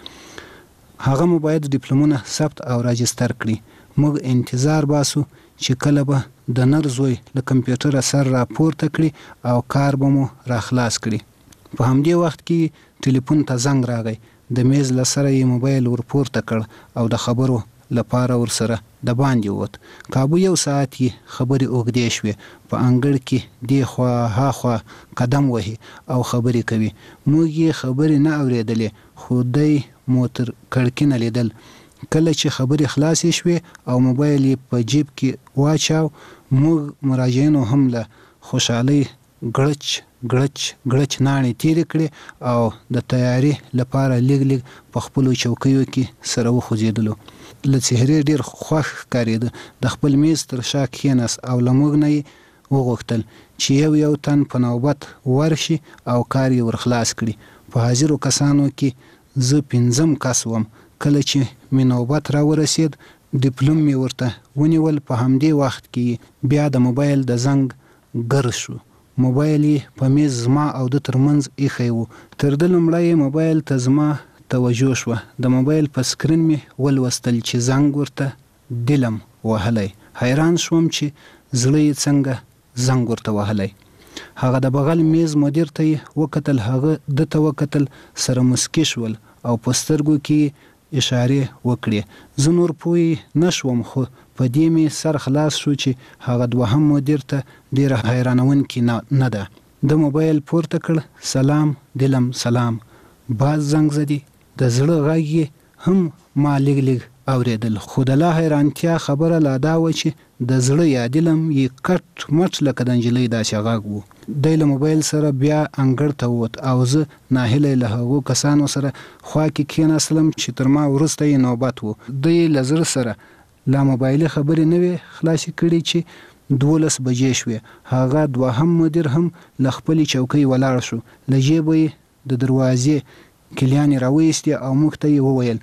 Speaker 22: هغه مو باید ډیپلومونه ثبت او راجستر کړي. موږ انتظار باسو چې کله به د نر زوی له کمپیوټره سر راپورته کړي او کار به مو راخلاص کړي. په همدې وخت کې ټلیفون ته زنګ راغی. د میز له سره یې موبایل ورپورته کړ او د خبرو لپاره ورسره د باندې ووت. کابو 1 ساعت یې خبرې اوږدې شوې. په انګړ کې دې خوا ها خوا قدم وهي او خبرې کوي. موږ یې خبرې نه اورېدلې، خو دی مو تر کړکۍ نه لیدل. کله چې خبرې خلاصې شوې او موبایل یې په جیب کې واچاو، موږ مراجعینو هم له خوشحالۍ ګړچ ګړچ ګړچ ناڼې تیرې کړې او د تیاری لپاره لږ لږ په خپلو چوکیو کې سره وخوځېدلو. له څهرې ډېر خوښ ښکارېده. د خپل میز تر شا کېناست او له موږ نه یې وغوښتل چې یو تن په نوبت ورشي او کار یې ورخلاص کړي. په حاضرو کسانو کې زه 5م کس وم. کله چې مې نوبت را ورسېد، ډیپلوم مې ورته ونیول. په همدې وخت کې بیا د موبایل د زنګ ګر شو. موبایل یې په میز زما او د ترمنځ ایښی و. تر د لومړی موبایل ته زما توجه شوه. د موبایل په سکرین مې ولوستل چې زنګ ورته دلم وهلی. حیران شوم چې زړه یې څنګه زنګ ورته وهلی. هغه د بغل میز مدیر ته یې وکتل. هغه د ته وکتل، سره مسکی شول او په سترګو کې اشارې وکړې. زه نور پوه نه شوم، خو په دې مې سر خلاص شو چې هغه دوهم مدیر ته ډېره حیرانونکې نه ده. د موبایل پورته کړ. سلام دلم سلام. باز زنګ زدي. د زړه غږ یې هم ما لږ لږ اورېدل، خو د لا حیرانتیا خبره لا دا وه چې د زړه یا دلم یې کټ مټ لکه د نجلۍ داسې غږ و. دی له موبایل سره بیا انګړ ته ووت او زه ناهیلی له هغو کسانو سره خوا کې کېناستلم چې تر ما وروسته یې نوبت و. دوی له زړه سره لا موبایلي خبرې نه وې خلاصې کړي چې 12 بجې شوې. هغه دوهم مدیر هم له خپلې چوکۍ ولاړ شو. له جیبه یې د دروازې کلیانې راویستې او موږ ته یې وویل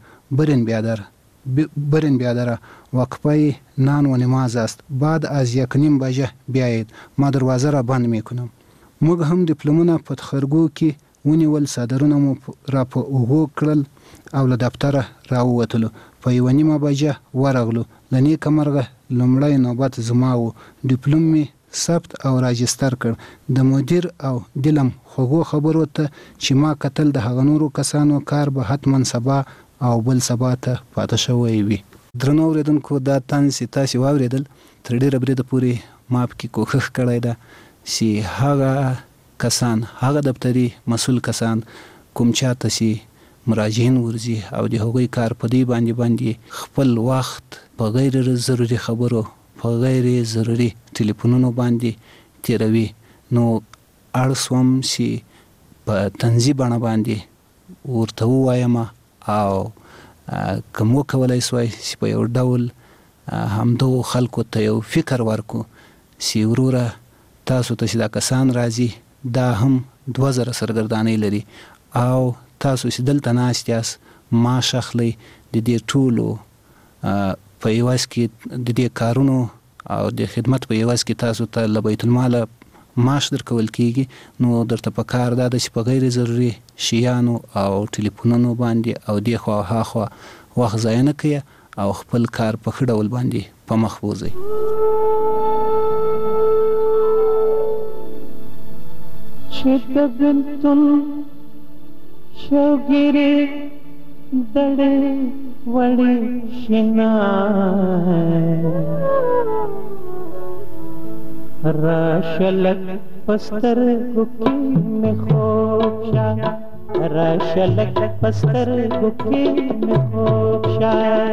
Speaker 22: برن بیادره وقفه نان و نماز است. بعد از 1:30 بجه بیایید، ما دروازه را بند میکنم. موږ هم ډیپلومونه په تخرګو کې ونیول. صادرونه مو را په اوغو کړل او له دفتره راووتلو. په 1:30 بجه ورغلو. له نیکه مرغه لومړی نوبت زما و. ډیپلوم مې ثبت او راجستر کړ. د مدیر او دلم خوږو خبرو ته چې ما کتل، د هغه نورو کسانو کار به حتما سبا او بل سبا ته پاته شوی وي. درنو اورېدونکو، دا طنز چې تاسې واورېدل تر ډېره بریده پورې ما پکې کوښښ کړی ده چې هغه کسان، هغه دفتري مسؤل کسان کوم چاته چې مراجعین ورځي او د هغوی کار په دې باندې خپل وخت په غیر ضروري خبرو، په غیر ضروري ټلیفونونو باندې تیروي، نو اړ سوم چې په طنزي بڼه باندې ورته ووایم او کوم وکولای سوای چې په یو ډول همدغو خلکو ته یو فکر ورکو چې وروره تاسو ته چې دا کسان راځي دا هم 2000 سرګردانۍ لري او تاسو چې دلته ناست یاست معاش اخلئ د دې ټولو په عوض کې د دې کارونو او د خدمت په عوض کې تاسو ته له بیت المال معاش درکول کیږي، نو درته په کار دا ده چې په غیر ضروري شیانو او ټلیفونونو باندې او دې خوا ها خوا وخت ضایع نه کړئ او خپل کار په ښه ډول باندې په مخ بوځئ.
Speaker 21: چې د بېلتون شوګیرې دړې وړې شنه راشلک پستر گکی میں خوب شا راشلک پستر گکی میں خوب شا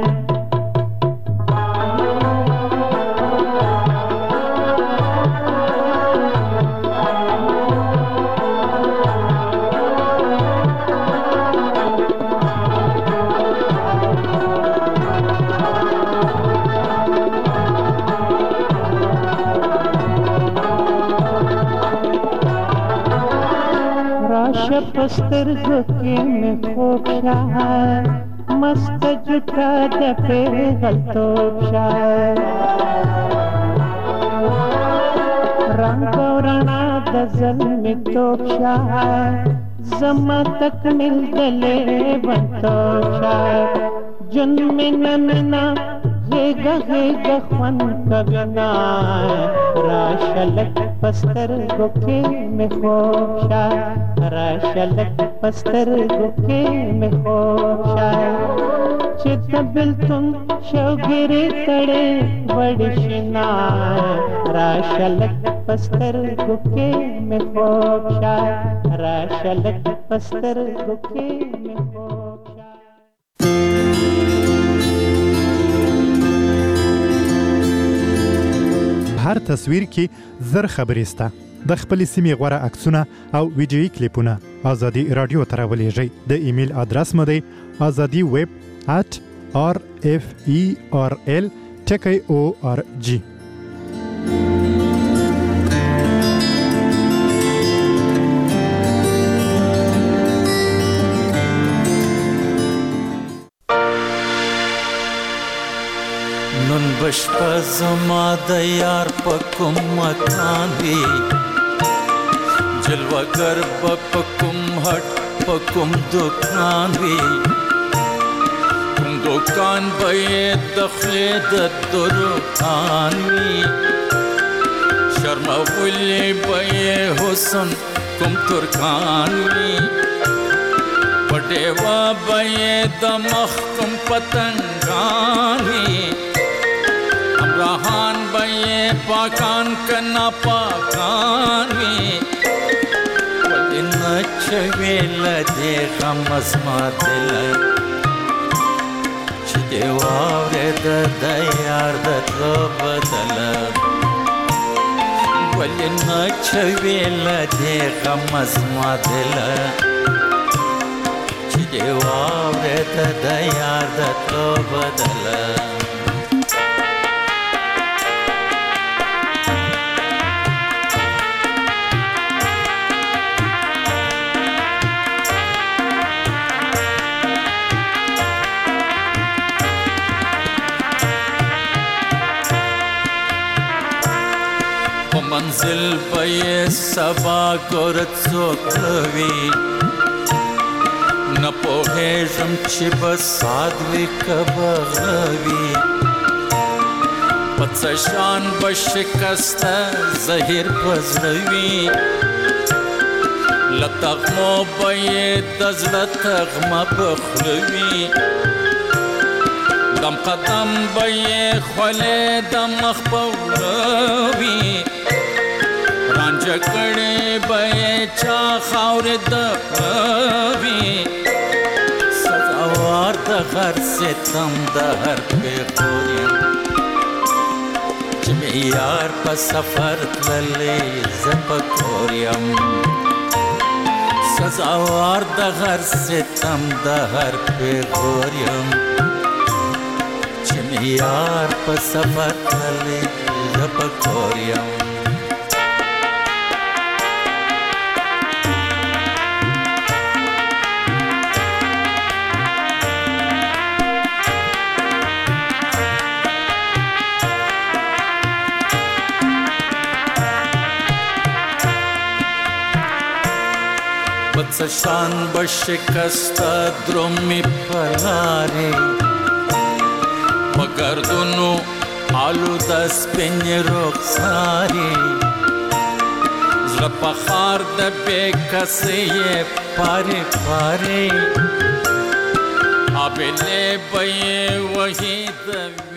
Speaker 21: پستر گکی میں خوب شاہ مست جٹا دپے غلطوب شاہ رنگ و رنا دزل میں توب شاہ زما تک مل دلے بنتوب شاہ جن میں نمنا غیگا غیگا خون کبنا راشلک پستر گکی میں خوب شاہ راشلک پستر گکی میں خوب شاہ چت بلتن شوگری تڑے بڑی شنا راشلک پستر گکی میں خوب شاہ راشلک پستر گکی میں خوب شاہ
Speaker 5: هر تصویر کې زر خبرې سته د خپل سیمې غوره عکسونه او ویډیویي کلیپونه ازادي رادیو ته راولېږئ د ایمیل ادرس مو دی azadi@rferl.org
Speaker 7: نن بشپا زما د یار په کوم مکان وی جلوگر په کوم هټ په کوم دکان وی کوم دکان به د خلد دکان وی شرم ولې به حسن کوم ترکان وی پټوا به د مخ کوم پتنګان وی رحان بھائی پاکان کنا پاکان وی ودن چوی لدے غمزما دل چدے واورے دا یار دا بدل ودن چوی لدے غمزما دل چدے واورے دا یار دا بدل منزل بای سبا گورت سوکوی نپوهیجم چی بسادوی کبغوی پتسشان بشکست زهیر پزروی لتغمو بای دزل تغم بخلوی دم قدم بای خولی دم مخبوروی رانجکڑی بای چا خاور دپوی سزاوار دا غر ستم دا هر پی خوریم چمی یار پا سفر تللی زپکوریم سزاوار دا غر ستم دا هر پی خوریم چمی یار پا سفر تللی زپکوریم بتسشان بشکست درومی پلاری بگردونو آلو دست پینی رخساری زلپا خار دبی کسی پاری پاری آبیلی بی وحید